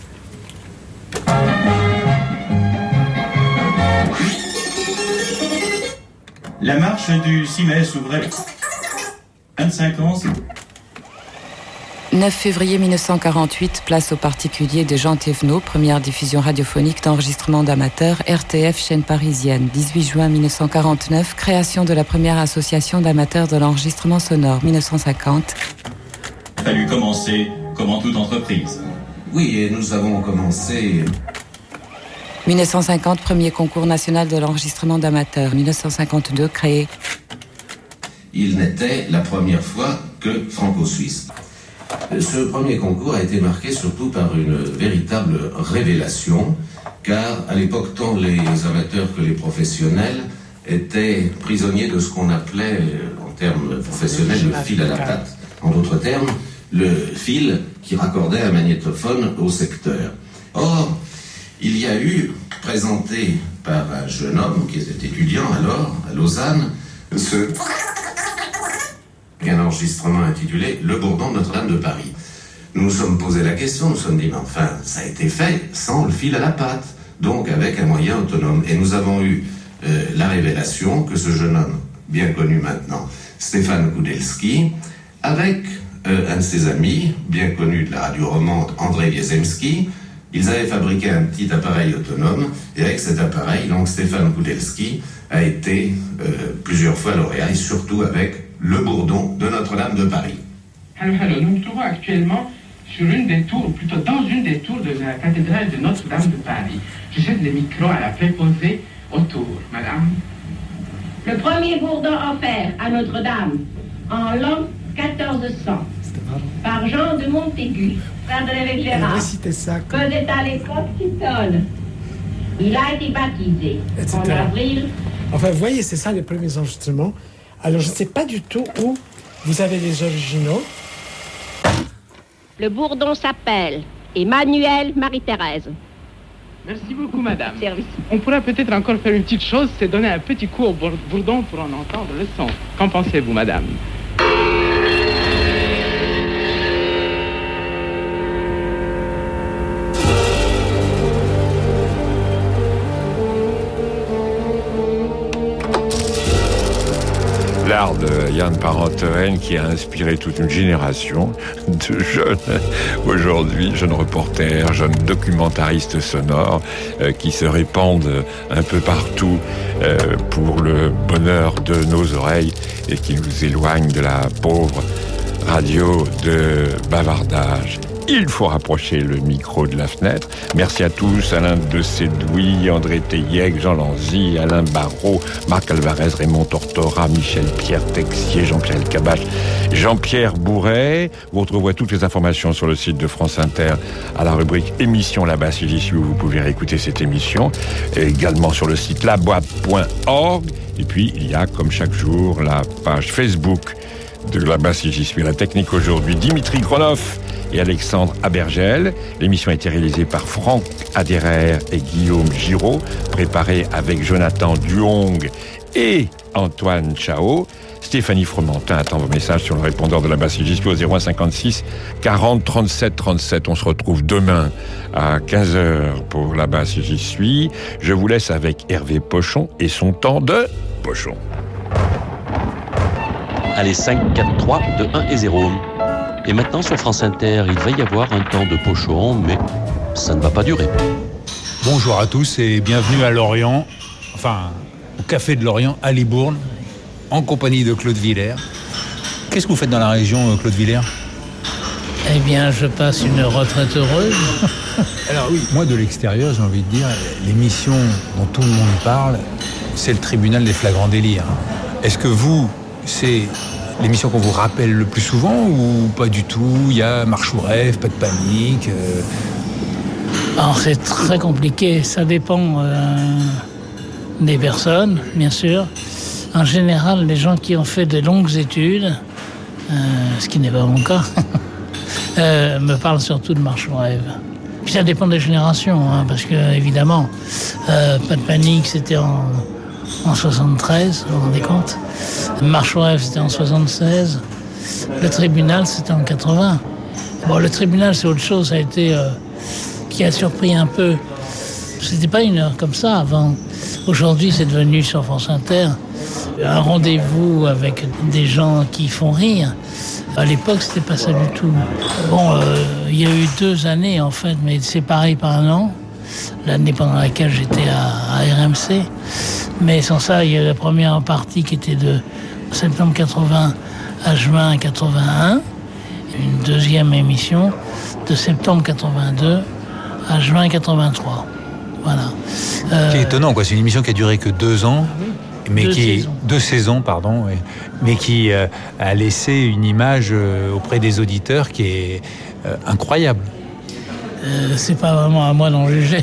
La marche du 6 mai s'ouvrait 25 ans. 9 février 1948, place aux particuliers de Jean Thévenot, première diffusion radiophonique d'enregistrement d'amateurs, RTF, chaîne parisienne. 18 juin 1949, création de la première association d'amateurs de l'enregistrement sonore, 1950. Il a fallu commencer comme en toute entreprise. Oui, et nous avons commencé... 1950, premier concours national de l'enregistrement d'amateurs. 1952, créé. Il n'était la première fois que franco-suisse. Ce premier concours a été marqué surtout par une véritable révélation, car à l'époque, tant les amateurs que les professionnels étaient prisonniers de ce qu'on appelait, en termes professionnels, le fil à la patte. En d'autres termes, le fil qui raccordait un magnétophone au secteur. Or, il y a eu, présenté par un jeune homme qui était étudiant alors, à Lausanne, un enregistrement intitulé « Le bourdon de Notre-Dame de Paris ». Nous nous sommes posé la question, nous nous sommes dit, mais enfin, ça a été fait sans le fil à la patte, donc avec un moyen autonome. Et nous avons eu la révélation que ce jeune homme, bien connu maintenant, Stéphane Kudelski, avec un de ses amis, bien connu de la radio romande, André Wiezemski, Ils avaient fabriqué un petit appareil autonome, et avec cet appareil, donc Stéphane Koudelski a été plusieurs fois lauréat, et surtout avec le bourdon de Notre-Dame de Paris. Alors, nous nous trouvons actuellement sur une des tours, plutôt dans une des tours de la cathédrale de Notre-Dame de Paris. Je jette les micros à la préposée autour, madame. Le premier bourdon offert à Notre-Dame en l'an 1400 par Jean de Montaigu, frère de l'évêque Gérard, faisait à l'époque 6 tonnes. Il a été baptisé en avril. Enfin, vous voyez, c'est ça les premiers enregistrements. Alors, je ne sais pas du tout où vous avez les originaux. Le bourdon s'appelle Emmanuel Marie-Thérèse. Merci beaucoup, madame. Service. On pourrait peut-être encore faire une petite chose, c'est donner un petit coup au bourdon pour en entendre le son. Qu'en pensez-vous, madame? L'art de Yann Parenteren qui a inspiré toute une génération de jeunes, aujourd'hui, jeunes reporters, jeunes documentaristes sonores qui se répandent un peu partout pour le bonheur de nos oreilles et qui nous éloignent de la pauvre radio de bavardage. Il faut rapprocher le micro de la fenêtre. Merci à tous, Alain de Sédouy, André Teyec, Jean Lanzy, Alain Barrault, Marc Alvarez, Raymond Tortora, Michel-Pierre Texier, Jean-Pierre Elkabbach, Jean-Pierre Bourret. Vous retrouverez toutes les informations sur le site de France Inter à la rubrique émission là-bas, si j'y suis, où vous pouvez réécouter cette émission. Et également sur le site laboîte.org. Et puis, il y a, comme chaque jour, la page Facebook de là-bas, si j'y suis. La technique aujourd'hui, Dimitri Gronoff et Alexandre Abergel. L'émission a été réalisée par Franck Aderer et Guillaume Giraud, préparée avec Jonathan Duong et Antoine Chao. Stéphanie Fromentin attend vos messages sur le répondeur de la basse JSP au 0156 40 37 37. On se retrouve demain à 15h pour la basse j'y suis. Je vous laisse avec Hervé Pochon et son temps de Pochon. Allez, 5, 4, 3, 2, 1 et 0. Et maintenant, sur France Inter, il va y avoir un temps de Pochon, mais ça ne va pas durer. Bonjour à tous et bienvenue à Lorient, enfin, au Café de Lorient, à Libourne, en compagnie de Claude Villers. Qu'est-ce que vous faites dans la région, Claude Villers ? Eh bien, je passe une retraite heureuse. Alors oui, moi de l'extérieur, j'ai envie de dire, l'émission dont tout le monde parle, c'est le tribunal des flagrants délires. Est-ce que vous, c'est l'émission qu'on vous rappelle le plus souvent ou pas du tout ? Il y a marche ou rêve, pas de panique Alors c'est très compliqué, ça dépend des personnes, bien sûr. En général, les gens qui ont fait de longues études, ce qui n'est pas mon cas, me parlent surtout de marche ou rêve. Puis ça dépend des générations, hein, parce que évidemment, pas de panique, c'était en 73, vous vous rendez compte ? Marche au rêve, c'était en 76. Le tribunal, c'était en 80. Bon, le tribunal, c'est autre chose. Ça a été qui a surpris un peu. C'était pas une heure comme ça avant. Aujourd'hui, c'est devenu sur France Inter un rendez-vous avec des gens qui font rire. À l'époque, c'était pas ça du tout. Bon, il y a eu 2 années en fait, mais séparées par un an. L'année pendant laquelle j'étais à RMC. Mais sans ça, il y a la première partie qui était de septembre 80 à juin 81. Une deuxième émission de septembre 82 à juin 83. Voilà. C'est étonnant, quoi. C'est une émission qui a duré que 2 ans. Mais deux saisons, pardon, mais qui a laissé une image auprès des auditeurs qui est incroyable. C'est pas vraiment à moi d'en juger.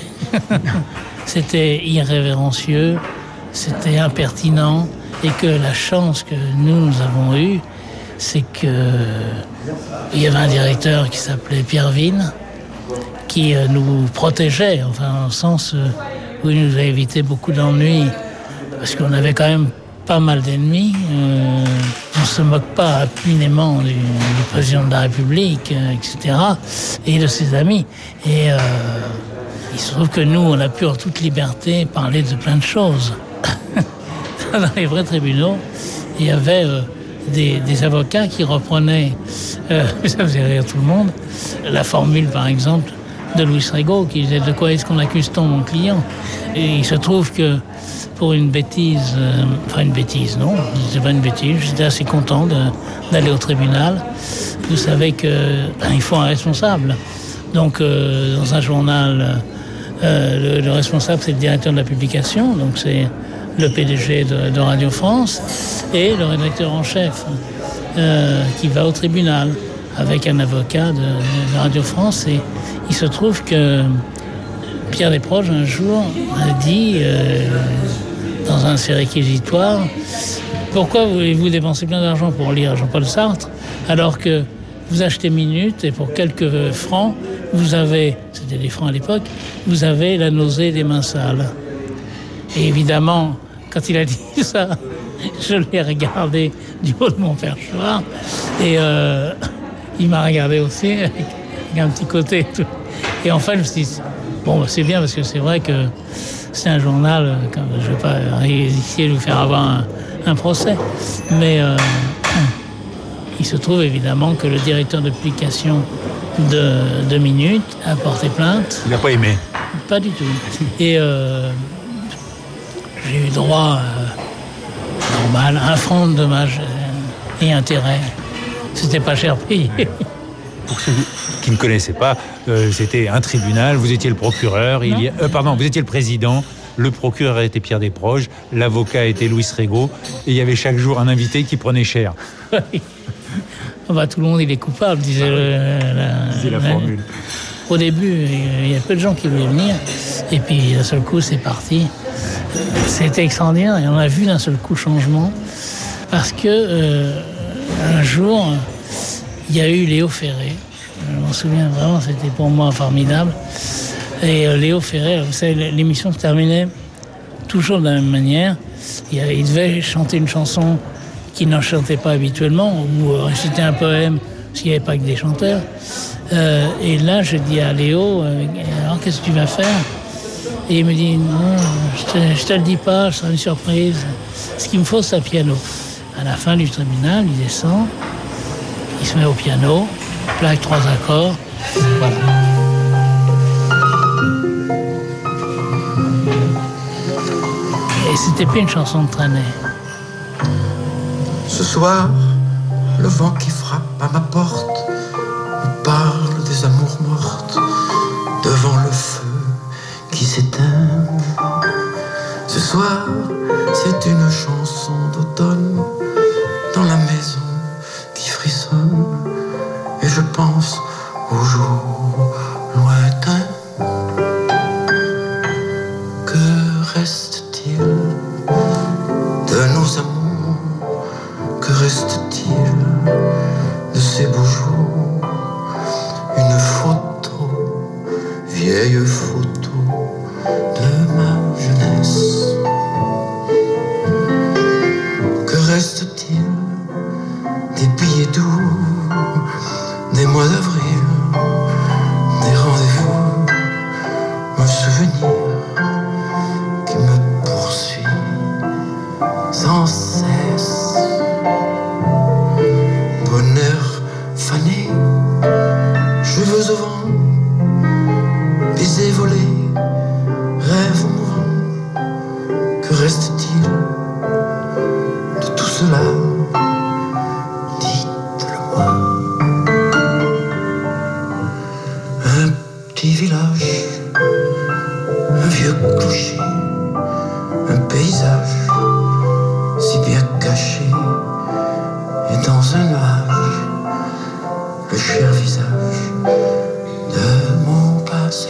C'était irrévérencieux, c'était impertinent, et que la chance que nous avons eue, c'est que il y avait un directeur qui s'appelait Pierre Vigne, qui nous protégeait, enfin, au sens où il nous a évité beaucoup d'ennuis. Parce qu'on avait quand même pas mal d'ennemis. On ne se moque pas impunément du président de la République, etc., et de ses amis. Et il se trouve que nous, on a pu en toute liberté parler de plein de choses. Dans les vrais tribunaux, il y avait des avocats qui reprenaient, ça faisait rire tout le monde, la formule, par exemple, de Louis Rego qui disait « De quoi est-ce qu'on accuse-t-on mon client ?» Et il se trouve que pour une bêtise, une bêtise, non, c'est pas une bêtise, j'étais assez content d'aller au tribunal. Vous savez qu'il faut un responsable. Donc, dans un journal, le responsable, c'est le directeur de la publication, donc c'est le PDG de Radio France, et le rédacteur en chef, qui va au tribunal avec un avocat de Radio France. Et il se trouve que Pierre Desproges, un jour, a dit, dans un de ses réquisitoires, « Pourquoi voulez-vous dépenser plein d'argent pour lire Jean-Paul Sartre, alors que vous achetez Minute et pour quelques francs, vous avez, c'était des francs à l'époque, vous avez la nausée des mains sales. » Et évidemment, quand il a dit ça, je l'ai regardé du haut de mon perchoir et il m'a regardé aussi avec un petit côté. Et enfin, je me suis dit, bon, c'est bien parce que c'est vrai que c'est un journal, je ne vais pas essayer de vous faire avoir un procès, mais il se trouve évidemment que le directeur de publication de Minute a porté plainte. Il n'a pas aimé. Pas du tout. Et j'ai eu droit, normal, à 1 franc de dommages et intérêts. C'était pas cher payé. Pour ceux qui ne connaissaient pas, c'était un tribunal, vous étiez le procureur, vous étiez le président, le procureur était Pierre Desproges, l'avocat était Louis Rego, et il y avait chaque jour un invité qui prenait cher. Tout le monde il est coupable, disait la formule. Au début, il y a peu de gens qui voulaient venir, et puis d'un seul coup, c'est parti. C'était extraordinaire, et on a vu d'un seul coup changement, parce que un jour, il y a eu Léo Ferré. Je m'en souviens vraiment, c'était pour moi formidable. Et Léo Ferré, vous savez, l'émission se terminait toujours de la même manière. Il devait chanter une chanson qu'il n'en chantait pas habituellement, ou réciter un poème, parce qu'il n'y avait pas que des chanteurs. Et là, je dis à Léo, alors qu'est-ce que tu vas faire ? Et il me dit, non, je te le dis pas, ce sera une surprise. Ce qu'il me faut, c'est un piano. À la fin du tribunal, il descend, il se met au piano, plaque 3 accords, voilà. Et c'était plus une chanson de traînée. Ce soir, le vent qui frappe à ma porte me parle des amours mortes devant le feu qui s'éteint. Ce soir, c'est une chanson d'automne dans la maison qui frissonne, et je pense aux jours lointains. Que reste-t-il de nos amours? Que reste-t-il de ces beaux jours? Une photo, vieille photo de ma jeunesse. Que reste-t-il des billets doux, des mois d'avril, des rendez-vous, un souvenir qui me poursuit sans cesse. Bonheur fané, cheveux au vent, baisers volés, rêves mourants. Que reste-t-il de tout cela? Dites-le-moi. Un petit village, un vieux clocher, un paysage si bien caché, et dans un nuage, le cher visage de mon passé.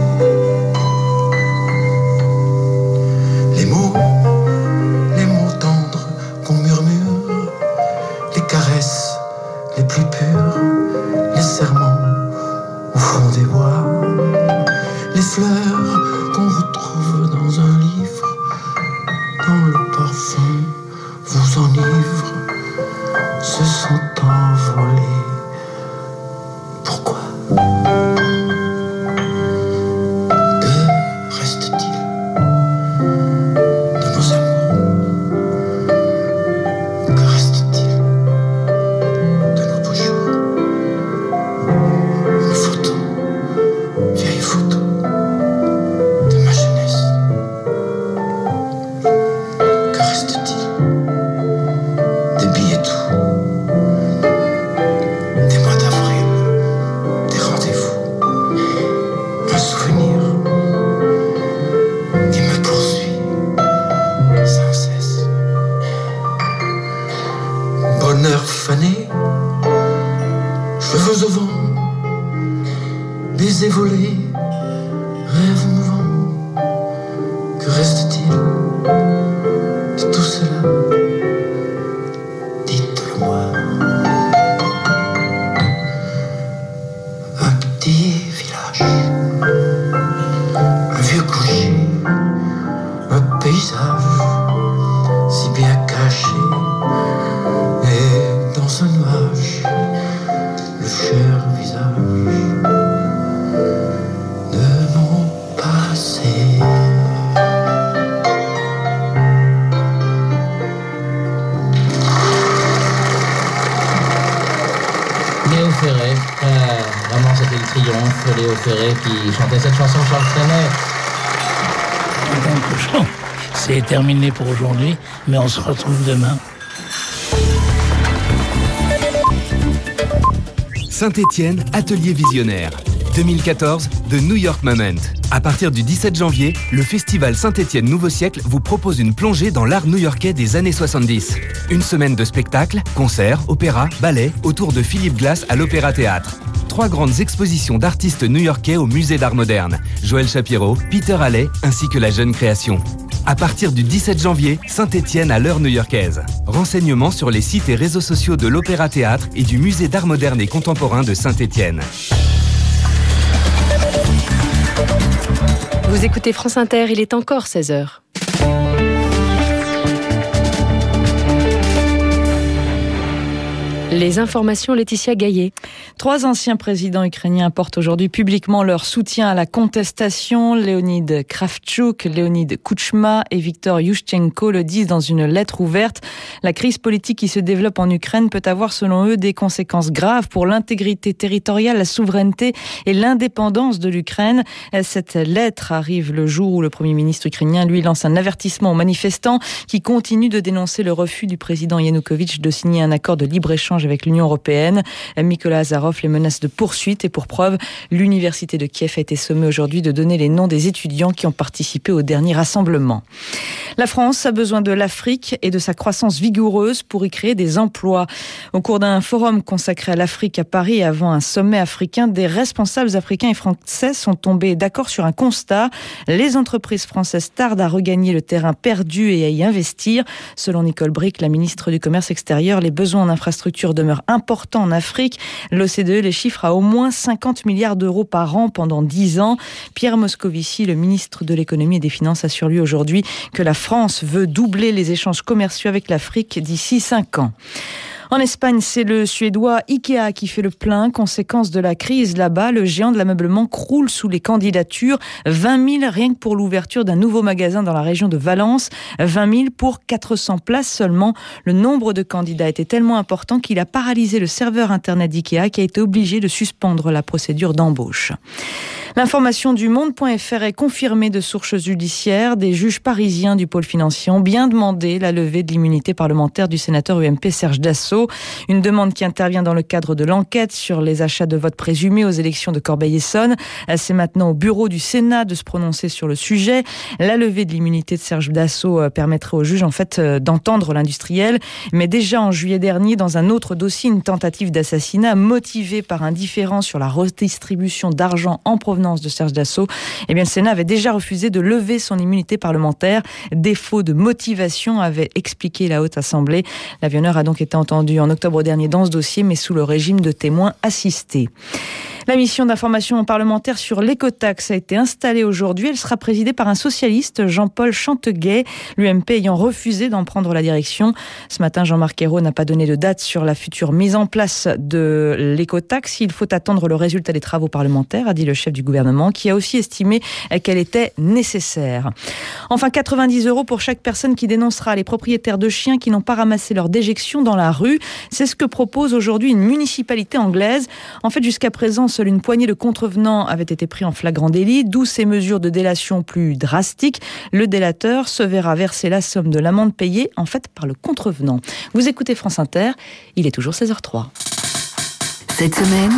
Les mots tendres qu'on murmure, les caresses les plus pures, les serments au fond des bois, les fleurs qu'on retrouve dans un Que reste-t-il de tout cela? Dites-le-moi. Un petit village, un vieux clocher, un paysage si bien caché, et dans un nuage, le cher visage de mon passé. Léo Ferré, vraiment c'était le triomphe, Léo Ferré qui chantait cette chanson, Charles Trenet. Donc, c'est terminé pour aujourd'hui, mais on se retrouve demain. Saint-Étienne, atelier visionnaire. 2014, The New York Moment. À partir du 17 janvier, le festival Saint-Étienne Nouveau Siècle vous propose une plongée dans l'art new-yorkais des années 70. Une semaine de spectacles, concerts, opéras, ballets, autour de Philippe Glass à l'Opéra-Théâtre. 3 grandes expositions d'artistes new-yorkais au Musée d'Art Moderne. Joël Shapiro, Peter Halley, ainsi que la jeune création. À partir du 17 janvier, Saint-Étienne à l'heure new-yorkaise. Renseignements sur les sites et réseaux sociaux de l'Opéra-Théâtre et du Musée d'Art Moderne et Contemporain de Saint-Étienne. Vous écoutez France Inter, il est encore 16h. Les informations, Laetitia Gaillet. 3 anciens présidents ukrainiens portent aujourd'hui publiquement leur soutien à la contestation. Leonid Kravchuk, Leonid Kuchma et Viktor Yushchenko le disent dans une lettre ouverte. La crise politique qui se développe en Ukraine peut avoir, selon eux, des conséquences graves pour l'intégrité territoriale, la souveraineté et l'indépendance de l'Ukraine. Cette lettre arrive le jour où le Premier ministre ukrainien, lui, lance un avertissement aux manifestants qui continuent de dénoncer le refus du président Yanukovych de signer un accord de libre-échange avec l'Union européenne. Nicolas Azarov les menace de poursuite et pour preuve, l'université de Kiev a été sommée aujourd'hui de donner les noms des étudiants qui ont participé au dernier rassemblement. La France a besoin de l'Afrique et de sa croissance vigoureuse pour y créer des emplois. Au cours d'un forum consacré à l'Afrique à Paris et avant un sommet africain, des responsables africains et français sont tombés d'accord sur un constat. Les entreprises françaises tardent à regagner le terrain perdu et à y investir. Selon Nicole Bricq, la ministre du Commerce extérieur, les besoins en infrastructures demeurent importants en Afrique. L'OCDE les chiffre à au moins 50 milliards d'euros par an pendant 10 ans. Pierre Moscovici, le ministre de l'économie et des finances, assure lui aujourd'hui que la France veut doubler les échanges commerciaux avec l'Afrique d'ici 5 ans. En Espagne, c'est le Suédois Ikea qui fait le plein. Conséquence de la crise là-bas, le géant de l'ameublement croule sous les candidatures. 20 000 rien que pour l'ouverture d'un nouveau magasin dans la région de Valence. 20 000 pour 400 places seulement. Le nombre de candidats était tellement important qu'il a paralysé le serveur internet d'Ikea qui a été obligé de suspendre la procédure d'embauche. L'information du Monde.fr est confirmée de sources judiciaires. Des juges parisiens du pôle financier ont bien demandé la levée de l'immunité parlementaire du sénateur UMP Serge Dassault. Une demande qui intervient dans le cadre de l'enquête sur les achats de votes présumés aux élections de Corbeil-Essonnes. C'est maintenant au bureau du Sénat de se prononcer sur le sujet. La levée de l'immunité de Serge Dassault permettrait au juge d'entendre l'industriel. Mais déjà en juillet dernier, dans un autre dossier, une tentative d'assassinat motivée par un différend sur la redistribution d'argent en provenance de Serge Dassault, le Sénat avait déjà refusé de lever son immunité parlementaire. Défaut de motivation, avait expliqué la Haute Assemblée. L'avionneur a donc été entendu en octobre dernier dans ce dossier, mais sous le régime de témoins assistés. La mission d'information parlementaire sur l'écotaxe a été installée aujourd'hui. Elle sera présidée par un socialiste, Jean-Paul Chanteguet, l'UMP ayant refusé d'en prendre la direction. Ce matin, Jean-Marc Ayrault n'a pas donné de date sur la future mise en place de l'écotaxe. Il faut attendre le résultat des travaux parlementaires, a dit le chef du gouvernement, qui a aussi estimé qu'elle était nécessaire. Enfin, 90 € pour chaque personne qui dénoncera les propriétaires de chiens qui n'ont pas ramassé leur déjection dans la rue. C'est ce que propose aujourd'hui une municipalité anglaise. En fait, jusqu'à présent, seule une poignée de contrevenants avait été pris en flagrant délit, d'où ces mesures de délation plus drastiques. Le délateur se verra verser la somme de l'amende payée, en fait, par le contrevenant. Vous écoutez France Inter, il est toujours 16h03. Cette semaine,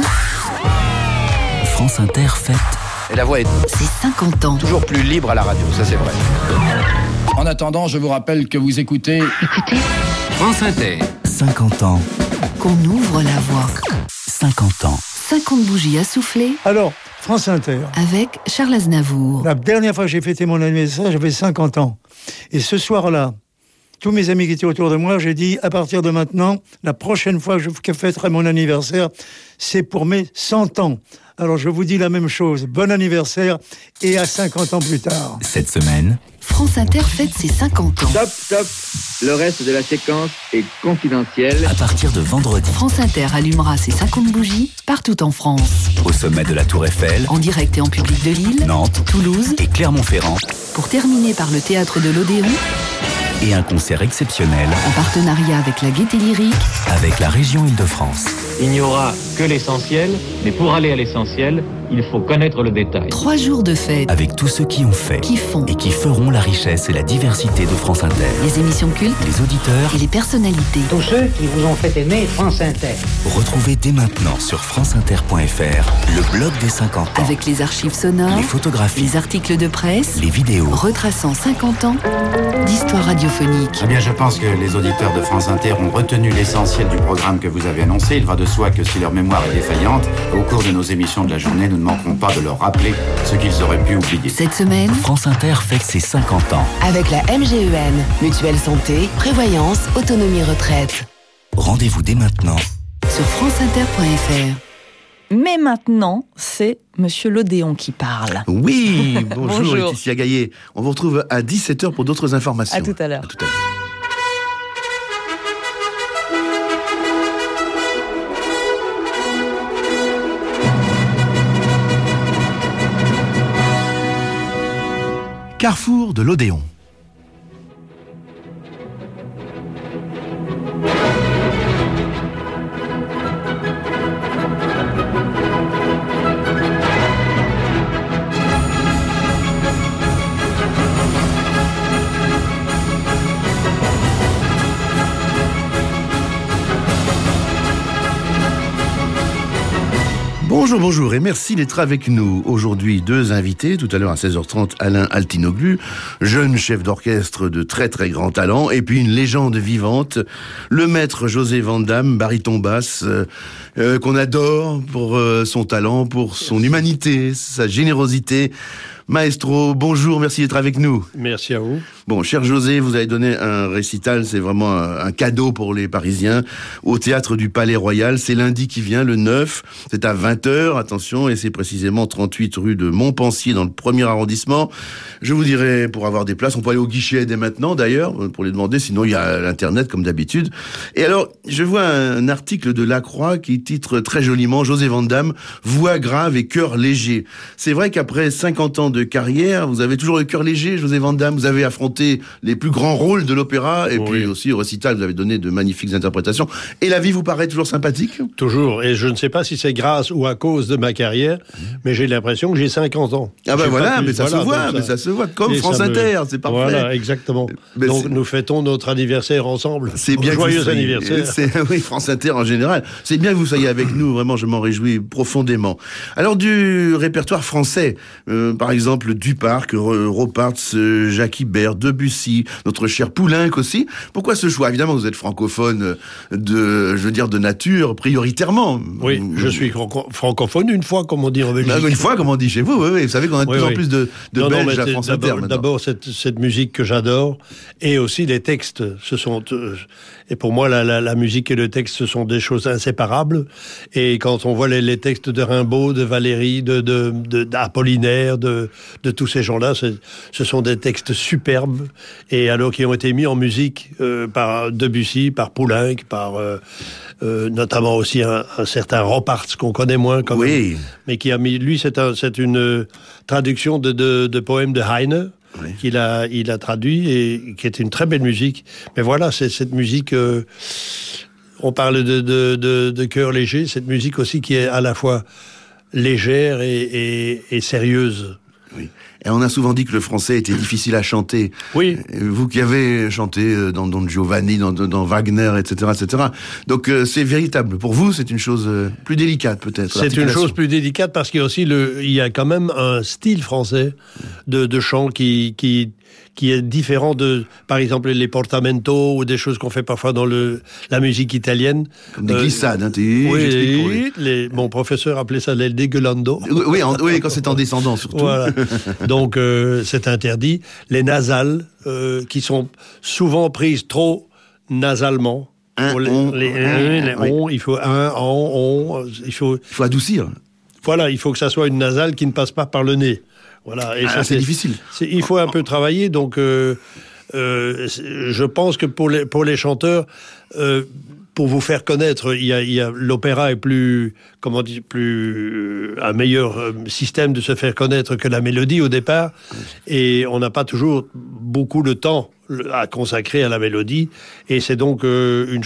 France Inter fête. Et la voix est... C'est 50 ans. Toujours plus libre à la radio, ça c'est vrai. En attendant, je vous rappelle que vous écoutez... Écoutez. France Inter. 50 ans. Qu'on ouvre la voie. 50 ans. 50 bougies à souffler. Alors, France Inter. Avec Charles Aznavour. La dernière fois que j'ai fêté mon anniversaire, j'avais 50 ans. Et ce soir-là, tous mes amis qui étaient autour de moi, j'ai dit, à partir de maintenant, la prochaine fois que je fêterai mon anniversaire, c'est pour mes 100 ans. Alors je vous dis la même chose, bon anniversaire et à 50 ans plus tard. Cette semaine, France Inter fête ses 50 ans. Stop, le reste de la séquence est confidentiel. À partir de vendredi, France Inter allumera ses 50 bougies partout en France. Au sommet de la Tour Eiffel, en direct et en public de Lille, Nantes, Toulouse et Clermont-Ferrand. Pour terminer par le théâtre de l'Odéon. Et un concert exceptionnel en partenariat avec la Gaîté Lyrique, avec la région Île-de-France. Il n'y aura que l'essentiel, mais pour aller à l'essentiel, il faut connaître le détail. 3 jours de fête avec tous ceux qui ont fait, qui font et qui feront la richesse et la diversité de France Inter. Les émissions cultes, les auditeurs et les personnalités. Tous ceux qui vous ont fait aimer France Inter. Retrouvez dès maintenant sur franceinter.fr le blog des 50 ans. Avec les archives sonores, les photographies, les articles de presse, les vidéos retraçant 50 ans d'histoire radiophonique. Eh bien, je pense que les auditeurs de France Inter ont retenu l'essentiel du programme que vous avez annoncé. Il va de soi que si leur mémoire est défaillante, au cours de nos émissions de la journée, nous ne manquerons pas de leur rappeler ce qu'ils auraient pu oublier. Cette semaine, France Inter fête ses 50 ans. Avec la MGEN, Mutuelle Santé, Prévoyance, Autonomie Retraite. Rendez-vous dès maintenant sur franceinter.fr. Mais maintenant, c'est Monsieur l'Odéon qui parle. Oui, bonjour Laetitia Gaillet. On vous retrouve à 17h pour d'autres informations. À tout à l'heure. Carrefour de l'Odéon. Bonjour et merci d'être avec nous. Aujourd'hui, 2 invités. Tout à l'heure à 16h30, Alain Altinoglu, jeune chef d'orchestre de très très grand talent, et puis une légende vivante, le maître José Van Damme, baryton basse, qu'on adore pour son talent, pour son humanité, sa générosité. Maestro, bonjour, merci d'être avec nous. Merci à vous. Bon, cher José, vous avez donné un récital, c'est vraiment un cadeau pour les Parisiens, au Théâtre du Palais Royal. C'est lundi qui vient, le 9, c'est à 20h, attention, et c'est précisément 38 rue de Montpensier, dans le 1er arrondissement. Je vous dirai, pour avoir des places, on peut aller au guichet dès maintenant, d'ailleurs, pour les demander, sinon il y a l'Internet, comme d'habitude. Et alors, je vois un article de La Croix qui titre très joliment « José Van Damme, voix grave et cœur léger ». C'est vrai qu'après 50 ans de carrière, vous avez toujours le cœur léger, José Van Damme, vous avez affronté les plus grands rôles de l'opéra, et puis aussi au récital, vous avez donné de magnifiques interprétations. Et la vie vous paraît toujours sympathique ? Toujours, et je ne sais pas si c'est grâce ou à cause de ma carrière, mais j'ai l'impression que j'ai 50 ans. Ah ben voilà, mais ça se voit, comme France Inter, c'est parfait. Voilà, exactement. Mais donc nous fêtons notre anniversaire ensemble. C'est bien. Joyeux anniversaire. Oui, France Inter en général. C'est bien que vous soyez avec nous, vraiment, je m'en réjouis profondément. Alors du répertoire français, par exemple Duparc, Roparts, Jacques Ibert, Debussy, notre cher Poulenc aussi. Pourquoi ce choix ? Évidemment, vous êtes francophone de nature, prioritairement. Oui, je suis francophone une fois, comme on dit en Belgique. Une fois, comme on dit chez vous, oui. Vous savez qu'on a de plus en plus de Belges à France Inter maintenant. D'abord, cette musique que j'adore, et aussi les textes. Et pour moi, la musique et le texte, ce sont des choses inséparables. Et quand on voit les textes de Rimbaud, de Valéry, d'Apollinaire, de tous ces gens-là, ce sont des textes superbes, et alors qui ont été mis en musique par Debussy, par Poulenc, par notamment aussi un certain Roparts qu'on connaît moins quand même, mais qui a mis, lui, c'est une traduction de poèmes de Heine. Oui. Il a traduit, et qui est une très belle musique. Mais voilà, c'est cette musique, on parle de cœur léger, cette musique aussi qui est à la fois légère et sérieuse. Oui. Et on a souvent dit que le français était difficile à chanter. Oui. Vous qui avez chanté dans Don Giovanni, dans Wagner, etc., etc. Donc c'est véritable. Pour vous, c'est une chose plus délicate peut-être. C'est une chose plus délicate parce qu'il y a aussi il y a quand même un style français de chant qui est différent de, par exemple, les portamento ou des choses qu'on fait parfois dans la musique italienne. Comme des glissades, hein, mon professeur appelait ça les dégueulando. Oui, quand c'est en descendant surtout. Voilà. Donc, c'est interdit. Les nasales, qui sont souvent prises trop nasalement. Il faut il faut adoucir. Voilà, il faut que ça soit une nasale qui ne passe pas par le nez. Voilà, et ça c'est difficile. Il faut un peu travailler, donc je pense que pour les chanteurs, pour vous faire connaître, l'opéra est un meilleur système de se faire connaître que la mélodie au départ, et on n'a pas toujours beaucoup de temps à consacrer à la mélodie, et c'est donc une